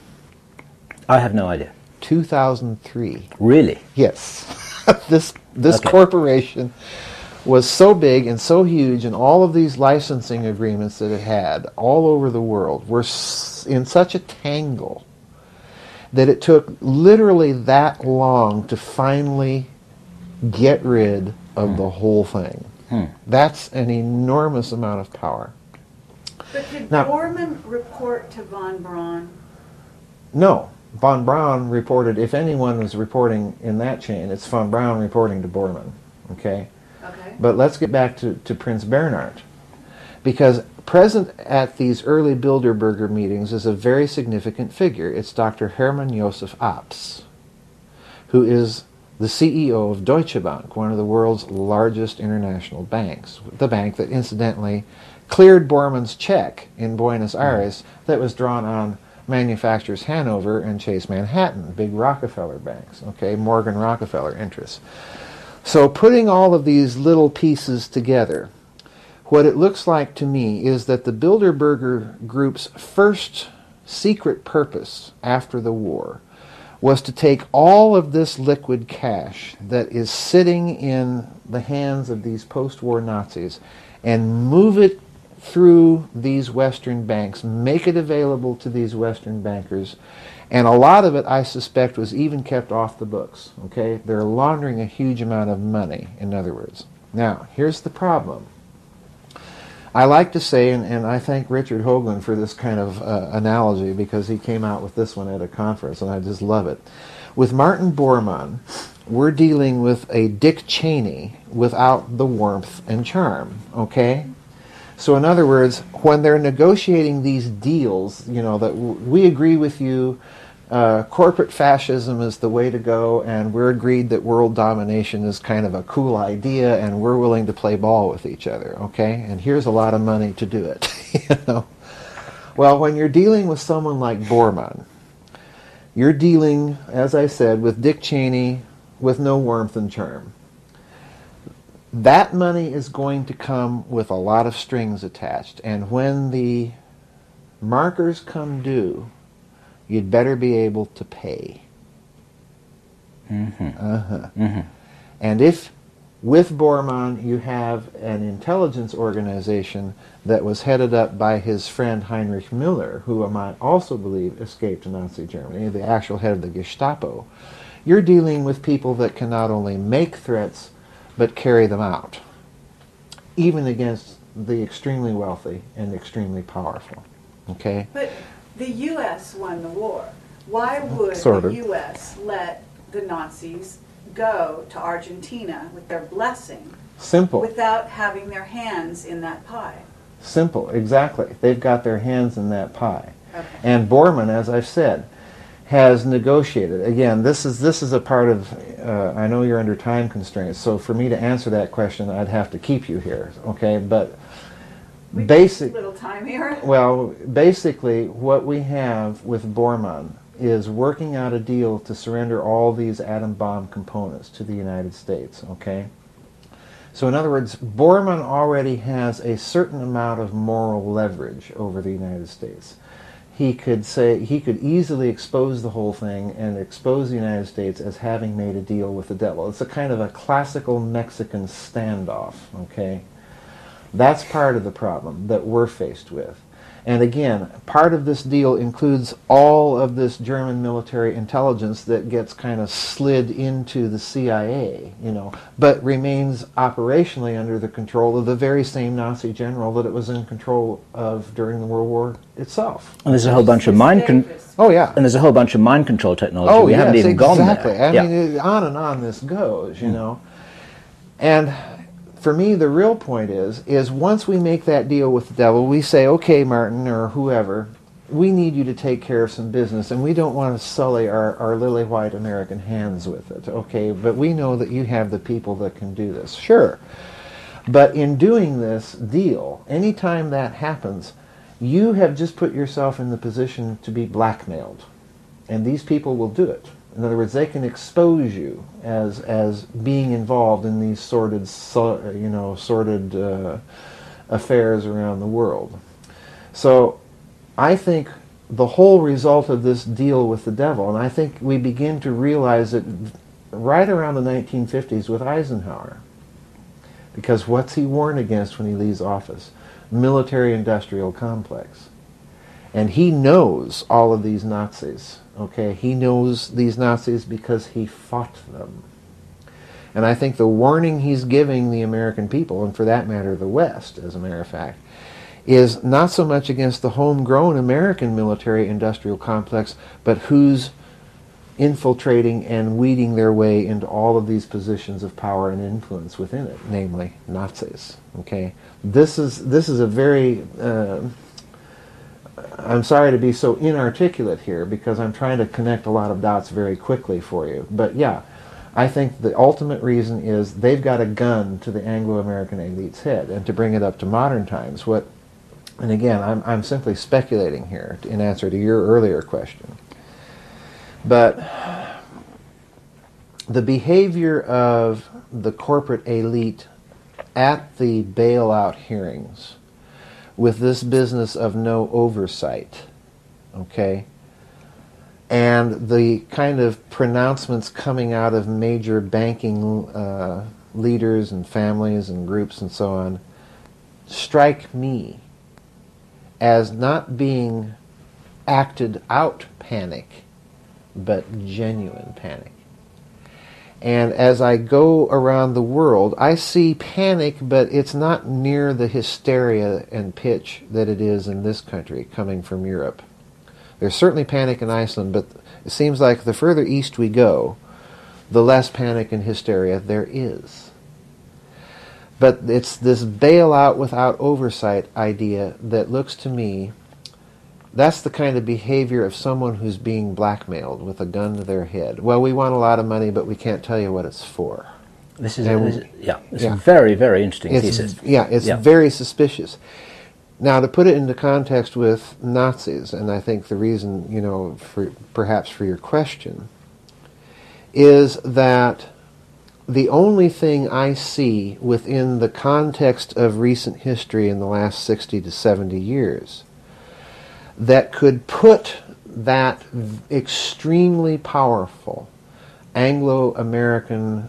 I have no idea. 2003. Really? Yes. This corporation was so big and so huge, and all of these licensing agreements that it had all over the world were in such a tangle that it took literally that long to finally get rid of the whole thing. That's an enormous amount of power. But did Bormann report to von Braun? No. Von Braun reported, if anyone was reporting in that chain, it's von Braun reporting to Bormann. Okay? Okay. But let's get back to Prince Bernhard. Because present at these early Bilderberger meetings is a very significant figure. It's Dr. Hermann Josef Abs, who is the CEO of Deutsche Bank, one of the world's largest international banks. The bank that incidentally cleared Bormann's check in Buenos Aires that was drawn on Manufacturers Hanover and Chase Manhattan, big Rockefeller banks, okay, Morgan Rockefeller interests. So putting all of these little pieces together, what it looks like to me is that the Bilderberger Group's first secret purpose after the war was to take all of this liquid cash that is sitting in the hands of these post-war Nazis and move it through these Western banks, make it available to these Western bankers, And a lot of it, I suspect, was even kept off the books. Okay, they're laundering a huge amount of money, in other words. Now, here's the problem. I like to say, and I thank Richard Hoagland for this kind of analogy, because he came out with this one at a conference, and I just love it. With Martin Bormann, we're dealing with a Dick Cheney without the warmth and charm, okay? So in other words, when they're negotiating these deals, you know, that we agree with you, corporate fascism is the way to go, and we're agreed that world domination is kind of a cool idea, and we're willing to play ball with each other, okay? And here's a lot of money to do it, you know? Well, when you're dealing with someone like Bormann, you're dealing, as I said, with Dick Cheney with no warmth and charm. That money is going to come with a lot of strings attached, and when the markers come due, you'd better be able to pay. And if, with Bormann, you have an intelligence organization that was headed up by his friend Heinrich Müller, who I might also believe escaped to Nazi Germany, the actual head of the Gestapo, you're dealing with people that can not only make threats, but carry them out, even against the extremely wealthy and extremely powerful. Okay? But the U.S. won the war. Why would Sort the of. U.S. let the Nazis go to Argentina with their blessing Simple. without having their hands in that pie? Simple, exactly. They've got their hands in that pie. Okay. And Bormann, as I've said, has negotiated. Again, this is a part of, I know you're under time constraints, so for me to answer that question, I'd have to keep you here, okay? But Little time here. well, basically, what we have with Bormann is working out a deal to surrender all these atom bomb components to the United States, okay? So in other words, Bormann already has a certain amount of moral leverage over the United States. He could easily expose the whole thing and expose the United States as having made a deal with the devil. It's a kind of a classical Mexican standoff, okay? That's part of the problem that we're faced with. And again, part of this deal includes all of this German military intelligence that gets kind of slid into the CIA, you know, but remains operationally under the control of the very same Nazi general that it was in control of during the World War itself. And there's a whole bunch of Oh yeah. and there's a whole bunch of mind control technology. Oh, we haven't yes, even gone exactly. there. I mean, on and on this goes, you know. And for me, the real point is once we make that deal with the devil, we say, okay, Martin, or whoever, we need you to take care of some business, and we don't want to sully our lily white American hands with it, okay? But we know that you have the people that can do this. Sure. But in doing this deal, anytime that happens, you have just put yourself in the position to be blackmailed. And these people will do it. In other words, they can expose you as being involved in these sordid affairs around the world. So I think the whole result of this deal with the devil, and I think we begin to realize it right around the 1950s with Eisenhower, because what's he warned against when he leaves office? Military-industrial complex. And he knows all of these Nazis. Okay, he knows these Nazis because he fought them. And I think the warning he's giving the American people, and for that matter the West, as a matter of fact, is not so much against the homegrown American military-industrial complex, but who's infiltrating and weeding their way into all of these positions of power and influence within it, namely Nazis. Okay, this is a very I'm sorry to be so inarticulate here because I'm trying to connect a lot of dots very quickly for you. But yeah, I think the ultimate reason is they've got a gun to the Anglo-American elite's head. And to bring it up to modern times, and again, I'm simply speculating here in answer to your earlier question. But the behavior of the corporate elite at the bailout hearings with this business of no oversight, okay, and the kind of pronouncements coming out of major banking leaders and families and groups and so on, strike me as not being acted out panic, but genuine panic. And as I go around the world, I see panic, but it's not near the hysteria and pitch that it is in this country coming from Europe. There's certainly panic in Iceland, but it seems like the further east we go, the less panic and hysteria there is. But it's this bailout without oversight idea that looks to me, that's the kind of behavior of someone who's being blackmailed with a gun to their head. Well, we want a lot of money, but we can't tell you what it's for. This is a very, very interesting thesis. Yeah, it's very suspicious. Now, to put it into context with Nazis, and I think the reason, perhaps for your question, is that the only thing I see within the context of recent history in the last 60 to 70 years that could put that extremely powerful Anglo-American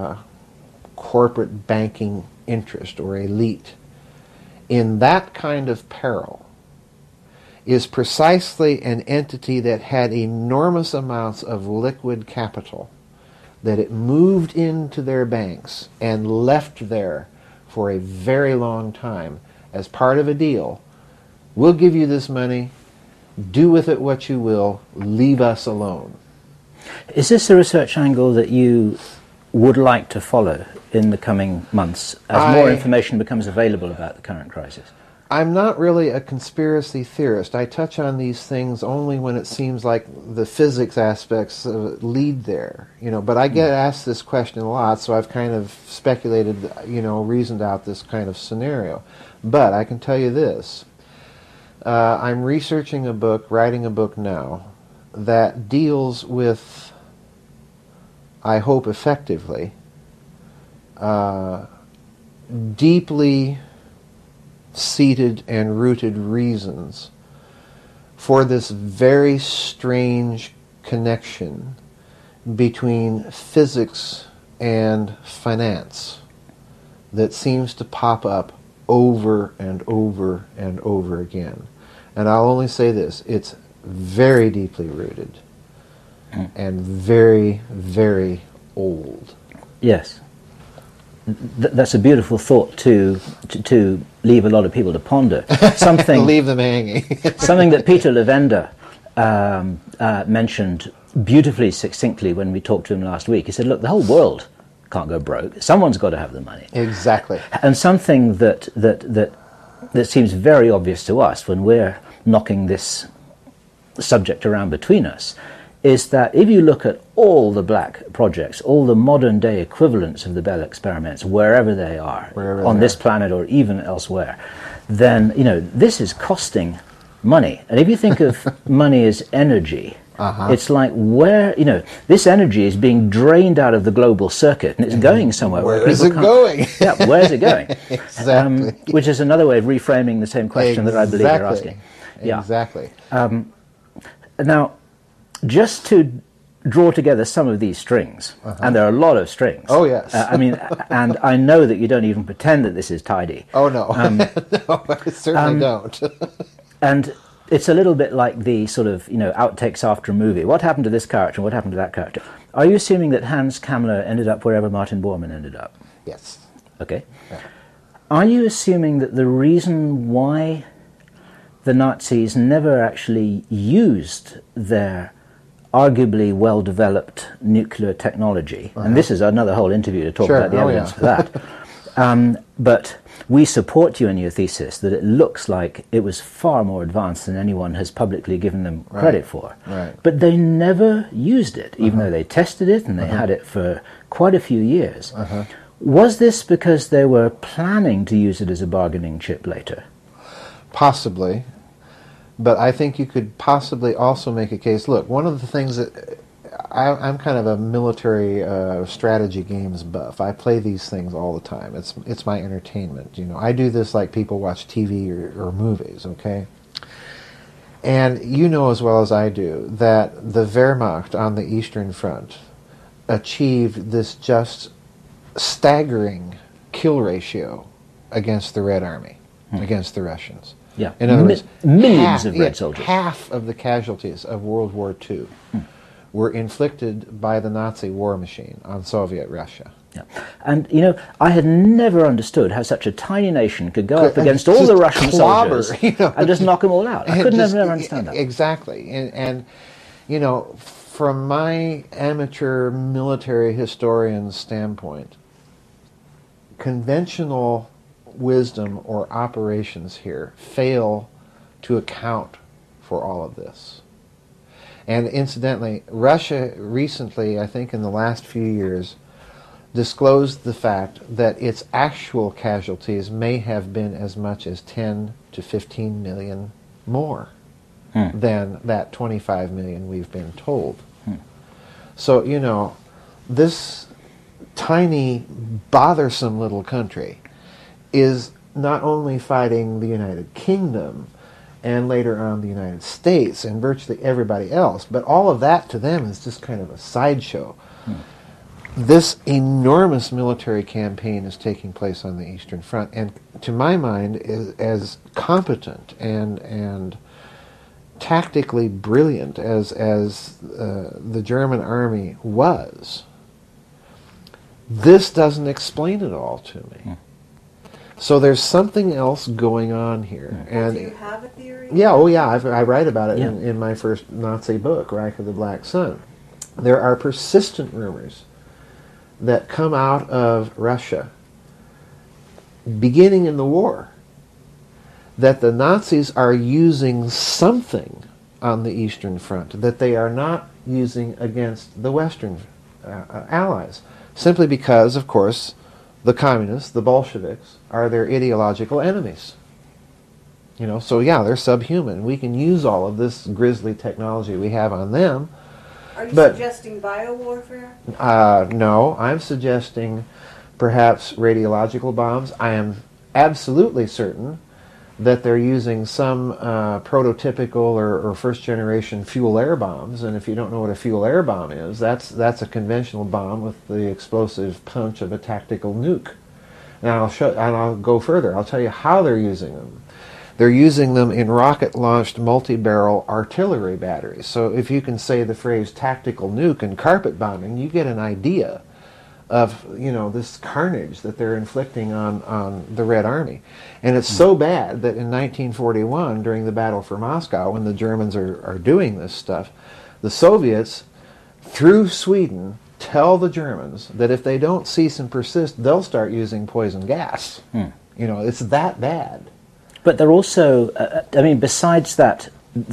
corporate banking interest or elite in that kind of peril is precisely an entity that had enormous amounts of liquid capital that it moved into their banks and left there for a very long time as part of a deal. We'll give you this money, do with it what you will, leave us alone. Is this a research angle that you would like to follow in the coming months as more information becomes available about the current crisis? I'm not really a conspiracy theorist. I touch on these things only when it seems like the physics aspects lead there. But I get asked this question a lot, so I've kind of speculated, reasoned out this kind of scenario. But I can tell you this. I'm researching a book, writing a book now, that deals with, I hope effectively, deeply seated and rooted reasons for this very strange connection between physics and finance that seems to pop up over and over and over again. And I'll only say this, it's very deeply rooted and very, very old. Yes. That's a beautiful thought to leave a lot of people to ponder. Something leave them hanging. Something that Peter Levender mentioned beautifully succinctly when we talked to him last week. He said, look, the whole world can't go broke. Someone's got to have the money. Exactly. And something that seems very obvious to us when we're knocking this subject around between us is that if you look at all the black projects, all the modern-day equivalents of the Bell experiments, wherever they are, on this planet or even elsewhere, then, this is costing money. And if you think of money as energy, it's like this energy is being drained out of the global circuit and it's going somewhere. Where is it going? Yeah, where is it going? Exactly. Which is another way of reframing the same question that I believe you're asking. Yeah. Exactly. Now, just to draw together some of these strings, and there are a lot of strings. Oh, yes. And I know that you don't even pretend that this is tidy. Oh, no. No, I certainly don't. And it's a little bit like the sort of, outtakes after a movie. What happened to this character and what happened to that character? Are you assuming that Hans Kammler ended up wherever Martin Bormann ended up? Yes. Okay. Yeah. Are you assuming that the reason why the Nazis never actually used their arguably well-developed nuclear technology, and this is another whole interview to talk about the evidence for that, but we support you in your thesis that it looks like it was far more advanced than anyone has publicly given them credit for. Right. But they never used it, even though they tested it and they had it for quite a few years. Was this because they were planning to use it as a bargaining chip later? Possibly. But I think you could possibly also make a case. Look, one of the things that I'm kind of a military strategy games buff. I play these things all the time. It's my entertainment. I do this like people watch TV or movies. Okay. And you know as well as I do that the Wehrmacht on the Eastern Front achieved this just staggering kill ratio against the Red Army, against the Russians. Yeah, in other words, millions of Red soldiers. Half of the casualties of World War II were inflicted by the Nazi war machine on Soviet Russia. Yeah. And, you know, I had never understood how such a tiny nation could go up against all the Russian soldiers and just knock them all out. I could never understand that. Exactly. And, you know, from my amateur military historian's standpoint, conventional wisdom or operations here fail to account for all of this. And incidentally, Russia recently, I think in the last few years, disclosed the fact that its actual casualties may have been as much as 10 to 15 million more than that 25 million we've been told. So, you know, this tiny, bothersome little country is not only fighting the United Kingdom and later on the United States and virtually everybody else, but all of that to them is just kind of a sideshow. This enormous military campaign is taking place on the Eastern Front, and to my mind, is as competent and tactically brilliant as the German army was. This doesn't explain it all to me. So there's something else going on here. And do you have a theory? Yeah, I write about it in my first Nazi book, Reich of the Black Sun. There are persistent rumors that come out of Russia, beginning in the war, that the Nazis are using something on the Eastern Front that they are not using against the Western allies, simply because, of course, the communists, the Bolsheviks, are their ideological enemies. You know, so yeah, they're subhuman. We can use all of this grisly technology we have on them. Are you suggesting biowarfare? No, I'm suggesting perhaps radiological bombs. I am absolutely certain that they're using some prototypical or first-generation fuel-air bombs. And if you don't know what a fuel-air bomb is, that's a conventional bomb with the explosive punch of a tactical nuke. Now I'll go further. I'll tell you how they're using them. They're using them in rocket-launched multi-barrel artillery batteries. So if you can say the phrase tactical nuke and carpet bombing, you get an idea of, you know, this carnage that they're inflicting on the Red Army. And it's so bad that in 1941, during the Battle for Moscow, when the Germans are doing this stuff, the Soviets, through Sweden, tell the Germans that if they don't cease and persist, they'll start using poison gas. You know, it's that bad. But they're also, I mean, besides that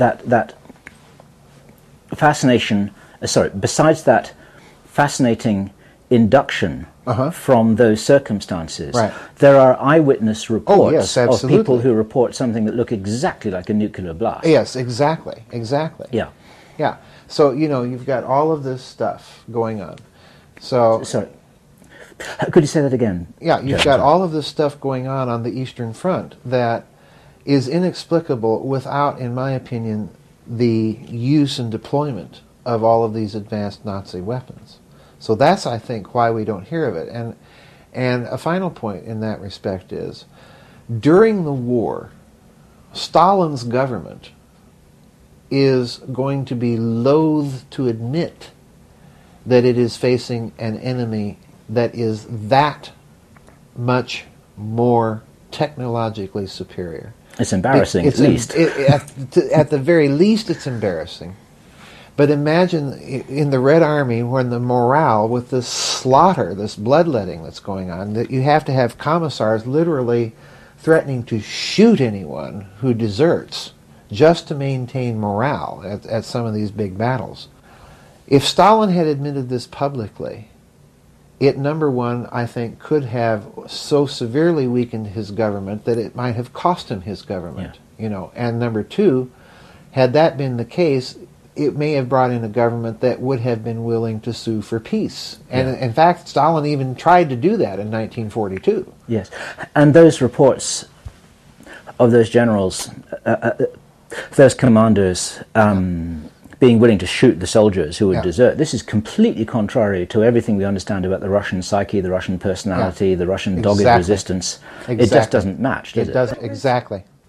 fascination, besides that fascinating induction from those circumstances, there are eyewitness reports of people who report something that look exactly like a nuclear blast. Yes, exactly. Yeah. So, you know, you've got all of this stuff going on. So, sorry. Could you say that again? Yeah, you've got all of this stuff going on the Eastern Front that is inexplicable without, in my opinion, the use and deployment of all of these advanced Nazi weapons. So that's, I think, why we don't hear of it. And a final point in that respect is, during the war, Stalin's government is going to be loath to admit that it is facing an enemy that is that much more technologically superior. It's embarrassing, at least. At the very least, it's embarrassing. But imagine in the Red Army, when the morale, with this slaughter, this bloodletting that's going on, that you have to have commissars literally threatening to shoot anyone who deserts just to maintain morale at some of these big battles. If Stalin had admitted this publicly, it, number one, I think, could have so severely weakened his government that it might have cost him his government. Yeah. You know, and number two, had that been the case, it may have brought in a government that would have been willing to sue for peace. And in fact, Stalin even tried to do that in 1942. Yes, and those reports of those generals, those commanders, being willing to shoot the soldiers who would desert. This is completely contrary to everything we understand about the Russian psyche, the Russian personality, the Russian dogged resistance. It just doesn't match, does it? It doesn't, exactly.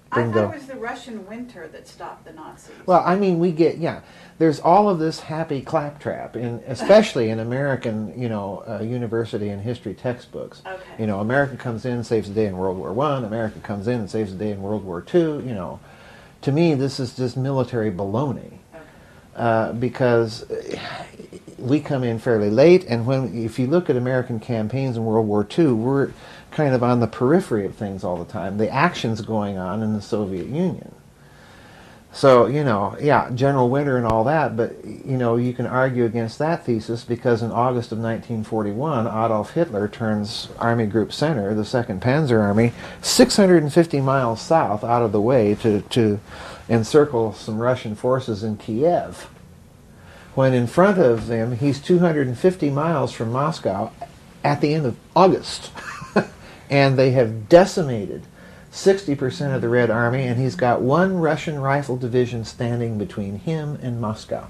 I thought it was the Russian winter that stopped the Nazis. Well, I mean, there's all of this happy claptrap, especially in American, university and history textbooks. Okay. America comes in, saves the day in World War I. America comes in and saves the day in World War II. To me, this is just military baloney. Okay. Because we come in fairly late, and if you look at American campaigns in World War II, we're kind of on the periphery of things all the time. The action's going on in the Soviet Union. So, General Winter and all that, but, you can argue against that thesis because in August of 1941, Adolf Hitler turns Army Group Center, the 2nd Panzer Army, 650 miles south out of the way to encircle some Russian forces in Kiev. When in front of them, he's 250 miles from Moscow at the end of August. And they have decimated 60% of the Red Army, and he's got one Russian rifle division standing between him and Moscow.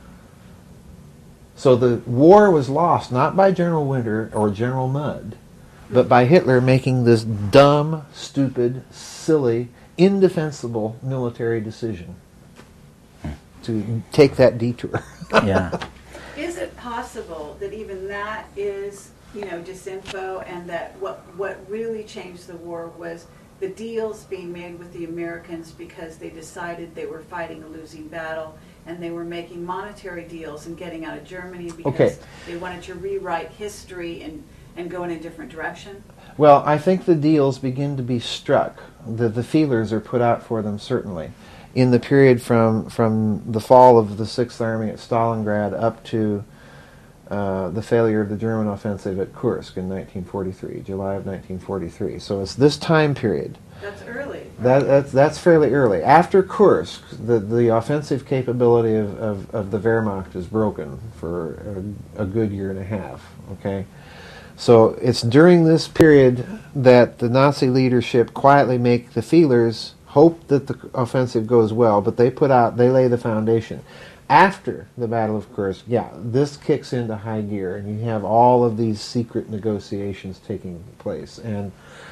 So the war was lost not by General Winter or General Mudd, but by Hitler making this dumb, stupid, silly, indefensible military decision to take that detour. Yeah. Is it possible that even that is, disinfo, and that what really changed the war was the deals being made with the Americans because they decided they were fighting a losing battle, and they were making monetary deals and getting out of Germany because they wanted to rewrite history and go in a different direction? Well, I think the deals begin to be struck. The feelers are put out for them, certainly. In the period from the fall of the 6th Army at Stalingrad up to the failure of the German offensive at Kursk in 1943, July of 1943. So it's this time period. That's early. That's fairly early. After Kursk, the offensive capability of the Wehrmacht is broken for a good year and a half. Okay, so it's during this period that the Nazi leadership quietly make the feelers, hope that the offensive goes well, but they lay the foundation. After the Battle of Kursk, this kicks into high gear, and you have all of these secret negotiations taking place. And,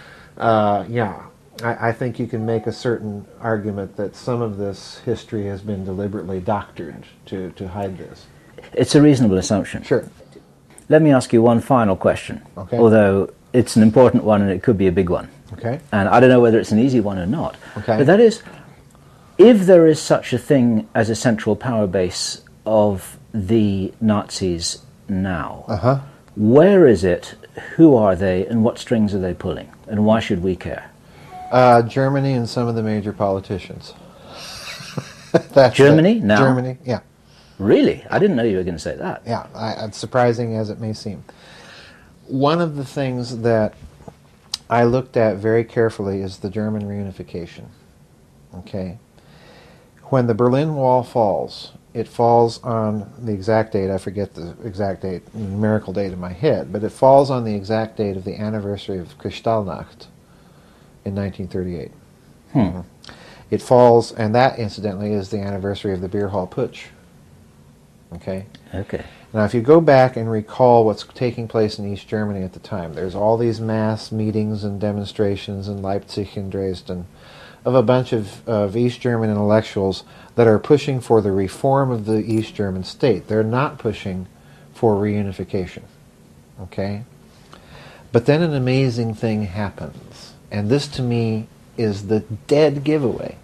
I think you can make a certain argument that some of this history has been deliberately doctored to hide this. It's a reasonable assumption. Sure. Let me ask you one final question, Okay. although it's an important one and it could be a big one. Okay. And I don't know whether it's an easy one or not. Okay. But that is, if there is such a thing as a central power base of the Nazis now, where is it, who are they, and what strings are they pulling? And why should we care? Germany and some of the major politicians. Germany now? Germany, yeah. Really? I didn't know you were going to say that. Yeah, it's surprising as it may seem. One of the things that I looked at very carefully is the German reunification. Okay? When the Berlin Wall falls, it falls on the exact date, I forget the exact date, numerical date in my head, but it falls on the exact date of the anniversary of Kristallnacht in 1938. It falls, and that incidentally is the anniversary of the Beer Hall Putsch. Okay? Okay. Now, if you go back and recall what's taking place in East Germany at the time, there's all these mass meetings and demonstrations in Leipzig and Dresden of a bunch of East German intellectuals that are pushing for the reform of the East German state. They're not pushing for reunification. Okay? But then an amazing thing happens, and this to me is the dead giveaway.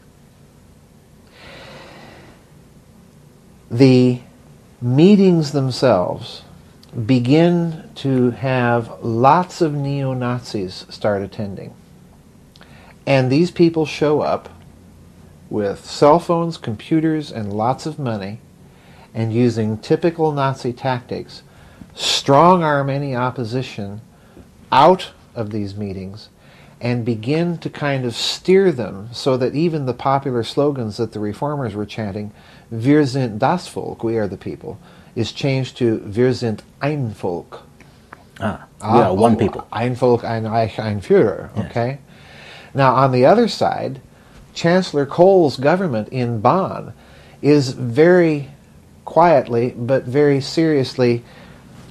The meetings themselves begin to have lots of neo-Nazis start attending. And these people show up with cell phones, computers, and lots of money, and using typical Nazi tactics, strong-arm any opposition out of these meetings and begin to kind of steer them so that even the popular slogans that the reformers were chanting, "Wir sind das Volk," we are the people, is changed to "Wir sind ein Volk." We are one people. Ein Volk, ein Reich, ein Führer. Yes. Okay? Now, on the other side, Chancellor Kohl's government in Bonn is very quietly but very seriously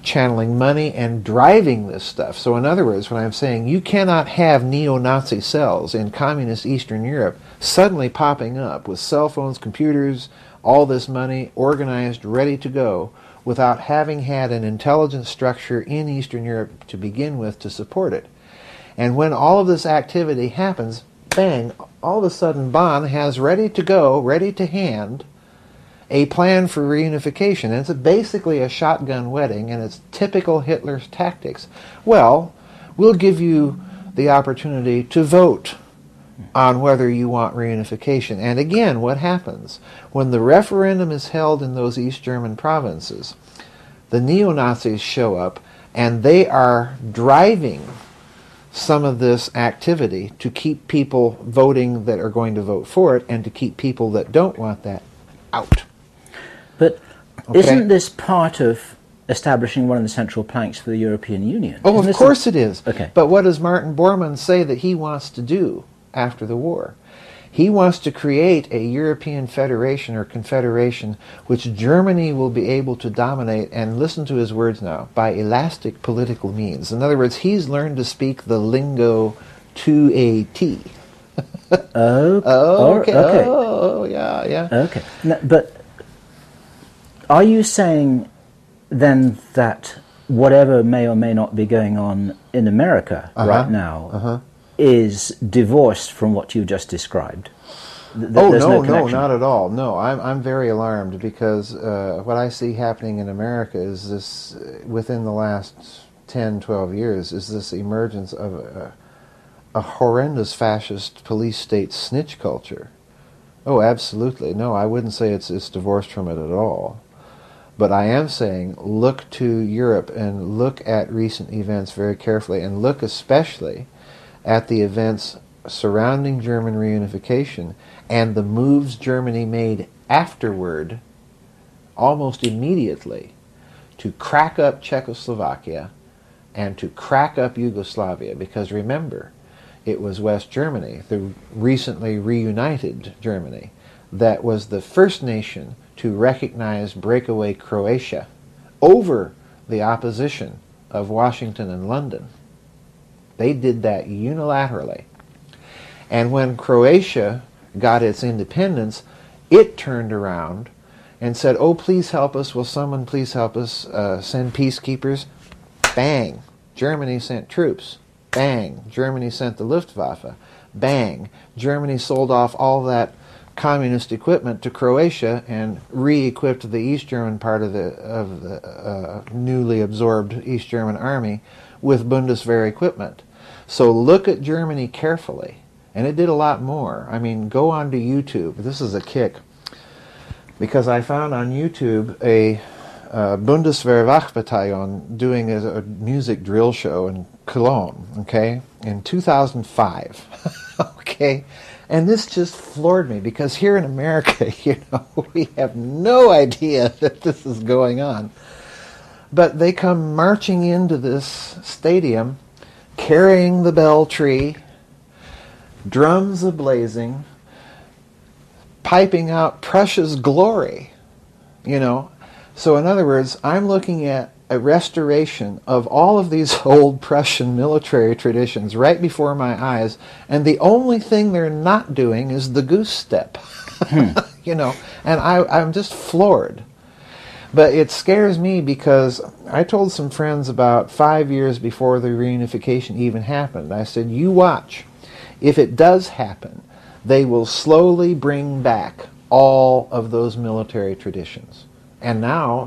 channeling money and driving this stuff. So in other words, when I'm saying you cannot have neo-Nazi cells in communist Eastern Europe suddenly popping up with cell phones, computers, all this money organized, ready to go, without having had an intelligence structure in Eastern Europe to begin with to support it. And when all of this activity happens, bang, all of a sudden Bonn has ready to go, ready to hand, a plan for reunification. And it's basically a shotgun wedding, and it's typical Hitler's tactics. Well, we'll give you the opportunity to vote on whether you want reunification. And again, what happens? When the referendum is held in those East German provinces, the neo-Nazis show up, and they are driving some of this activity to keep people voting that are going to vote for it, and to keep people that don't want that out. But Okay. isn't this part of establishing one of the central planks for the European Union? Oh, Isn't of course it is. Okay. But what does Martin Bormann say that he wants to do after the war? He wants to create a European federation or confederation which Germany will be able to dominate, and listen to his words now, by elastic political means. In other words, he's learned to speak the lingo to a T. Okay. Oh, yeah. Okay. No, but are you saying then that whatever may or may not be going on in America right now is divorced from what you just described? There's no, connection. not at all. No, I'm very alarmed, because what I see happening in America is this, within the last 10, 12 years, is this emergence of a horrendous fascist police state snitch culture. Oh, absolutely. No, I wouldn't say it's divorced from it at all. But I am saying, look to Europe and look at recent events very carefully, and look especially at the events surrounding German reunification and the moves Germany made afterward, almost immediately, to crack up Czechoslovakia and to crack up Yugoslavia. Because remember, it was West Germany, the recently reunited Germany, that was the first nation to recognize breakaway Croatia over the opposition of Washington and London. They did that unilaterally. And when Croatia got its independence, it turned around and said, oh, please help us. Will someone please help us send peacekeepers? Bang. Germany sent troops. Bang. Germany sent the Luftwaffe. Bang. Germany sold off all that communist equipment to Croatia and re-equipped the East German part of the newly absorbed East German army with Bundeswehr equipment. So look at Germany carefully. And it did a lot more. I mean, go on to YouTube. This is a kick. Because I found on YouTube a Bundeswehr Wachbataillon doing a music drill show in Cologne, okay, in 2005. Okay? And this just floored me, because here in America, we have no idea that this is going on. But they come marching into this stadium, carrying the bell tree, drums a-blazing, piping out Prussia's glory, So in other words, I'm looking at a restoration of all of these old Prussian military traditions right before my eyes, and the only thing they're not doing is the goose step. And I'm just floored. But it scares me, because I told some friends about 5 years before the reunification even happened, I said, you watch. If it does happen, they will slowly bring back all of those military traditions. And now,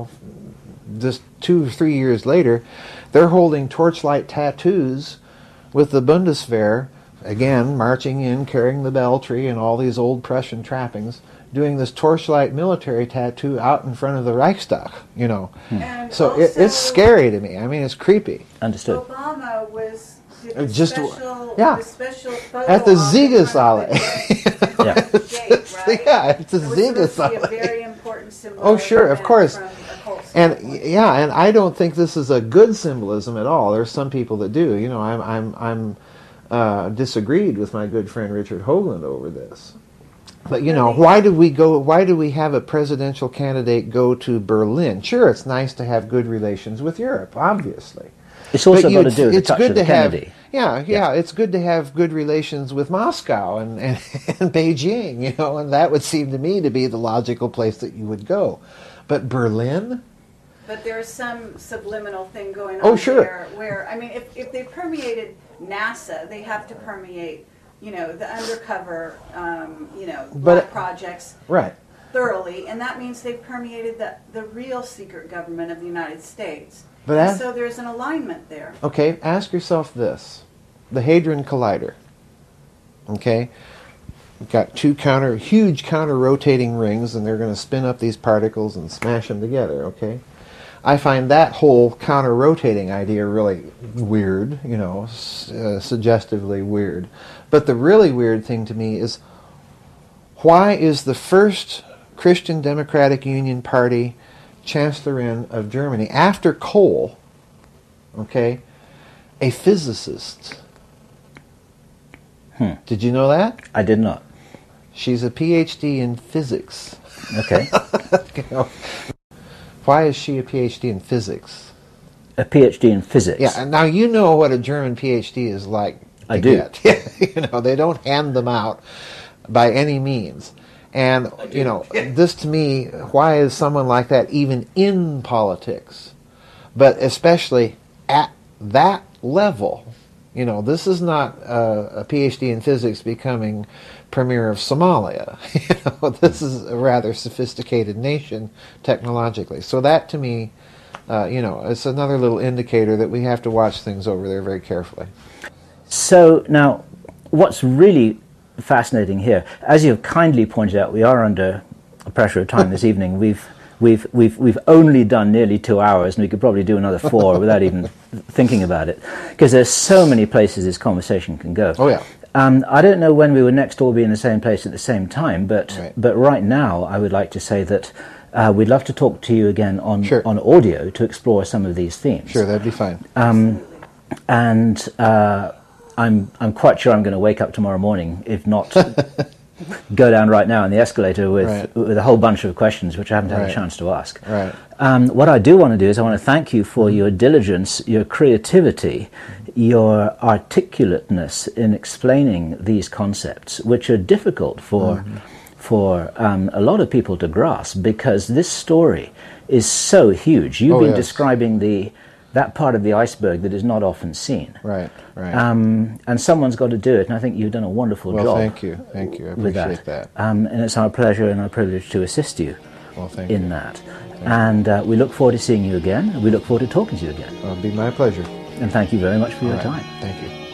just 2 or 3 years later, they're holding torchlight tattoos with the Bundeswehr, again, marching in, carrying the bell tree and all these old Prussian trappings, doing this torchlight military tattoo out in front of the Reichstag, And So also, it's scary to me. I mean, it's creepy. Understood. Obama did the Just- special, yeah. the special photo At the on front of Siegessäule. the Yeah. gate, right? Yeah, it's a It was supposed to be Siegessäule. a very important symbol. Oh, sure, of course. From a cult And standpoint. and I don't think this is a good symbolism at all. There's some people that do. I'm disagreed with my good friend Richard Hoagland over this. But you know, why do we have a presidential candidate go to Berlin? Sure, it's nice to have good relations with Europe, obviously. It's also got to do with the touch of the Kennedy. Yeah, it's good to have good relations with Moscow and Beijing, you know, and that would seem to me to be the logical place that you would go. But Berlin? But there's some subliminal thing going Oh, on sure. there where, I mean, if they permeated NASA, they have to permeate, you know, the undercover, you know, black projects Right. thoroughly, and that means they've permeated the real secret government of the United States. But And so there's an alignment there. Okay, ask yourself this. The Hadron Collider. Okay? We've got two huge counter-rotating rings, and they're going to spin up these particles and smash them together, okay? I find that whole counter-rotating idea really weird, you know, suggestively weird. But the really weird thing to me is, why is the first Christian Democratic Union Party Chancellor of Germany, after Kohl, okay, a physicist? Did you know that? I did not. She's a PhD in physics. Okay. You know, why is she a PhD in physics? A PhD in physics. Yeah, and now you know what a German PhD is like. I do. You know, they don't hand them out by any means. And, you know, this to me, why is someone like that even in politics? But especially at that level. You know, this is not a PhD in physics becoming premier of Somalia. You know, this is a rather sophisticated nation technologically. So that to me, you know, it's another little indicator that we have to watch things over there very carefully. So now, what's really fascinating here, as you've kindly pointed out, we are under pressure of time this evening. We've only done nearly 2 hours, and we could probably do another 4 without even thinking about it, because there's so many places this conversation can go. Oh yeah. I don't know when we would next all be in the same place at the same time, but Right. but right now I would like to say that we'd love to talk to you again on Sure. on audio to explore some of these themes. Sure, that'd be fine. And I'm quite sure I'm going to wake up tomorrow morning, if not go down right now in the escalator with a whole bunch of questions which I haven't had a chance to ask. Right. What I do want to do is I want to thank you for your diligence, your creativity, your articulateness in explaining these concepts, which are difficult for a lot of people to grasp, because this story is so huge. You've been describing that part of the iceberg that is not often seen. Right, right. And someone's got to do it, and I think you've done a wonderful job. Well, thank you. I appreciate that. And it's our pleasure and our privilege to assist you in that. And we look forward to seeing you again. We look forward to talking to you again. It'll be my pleasure. And thank you very much for your time. Thank you.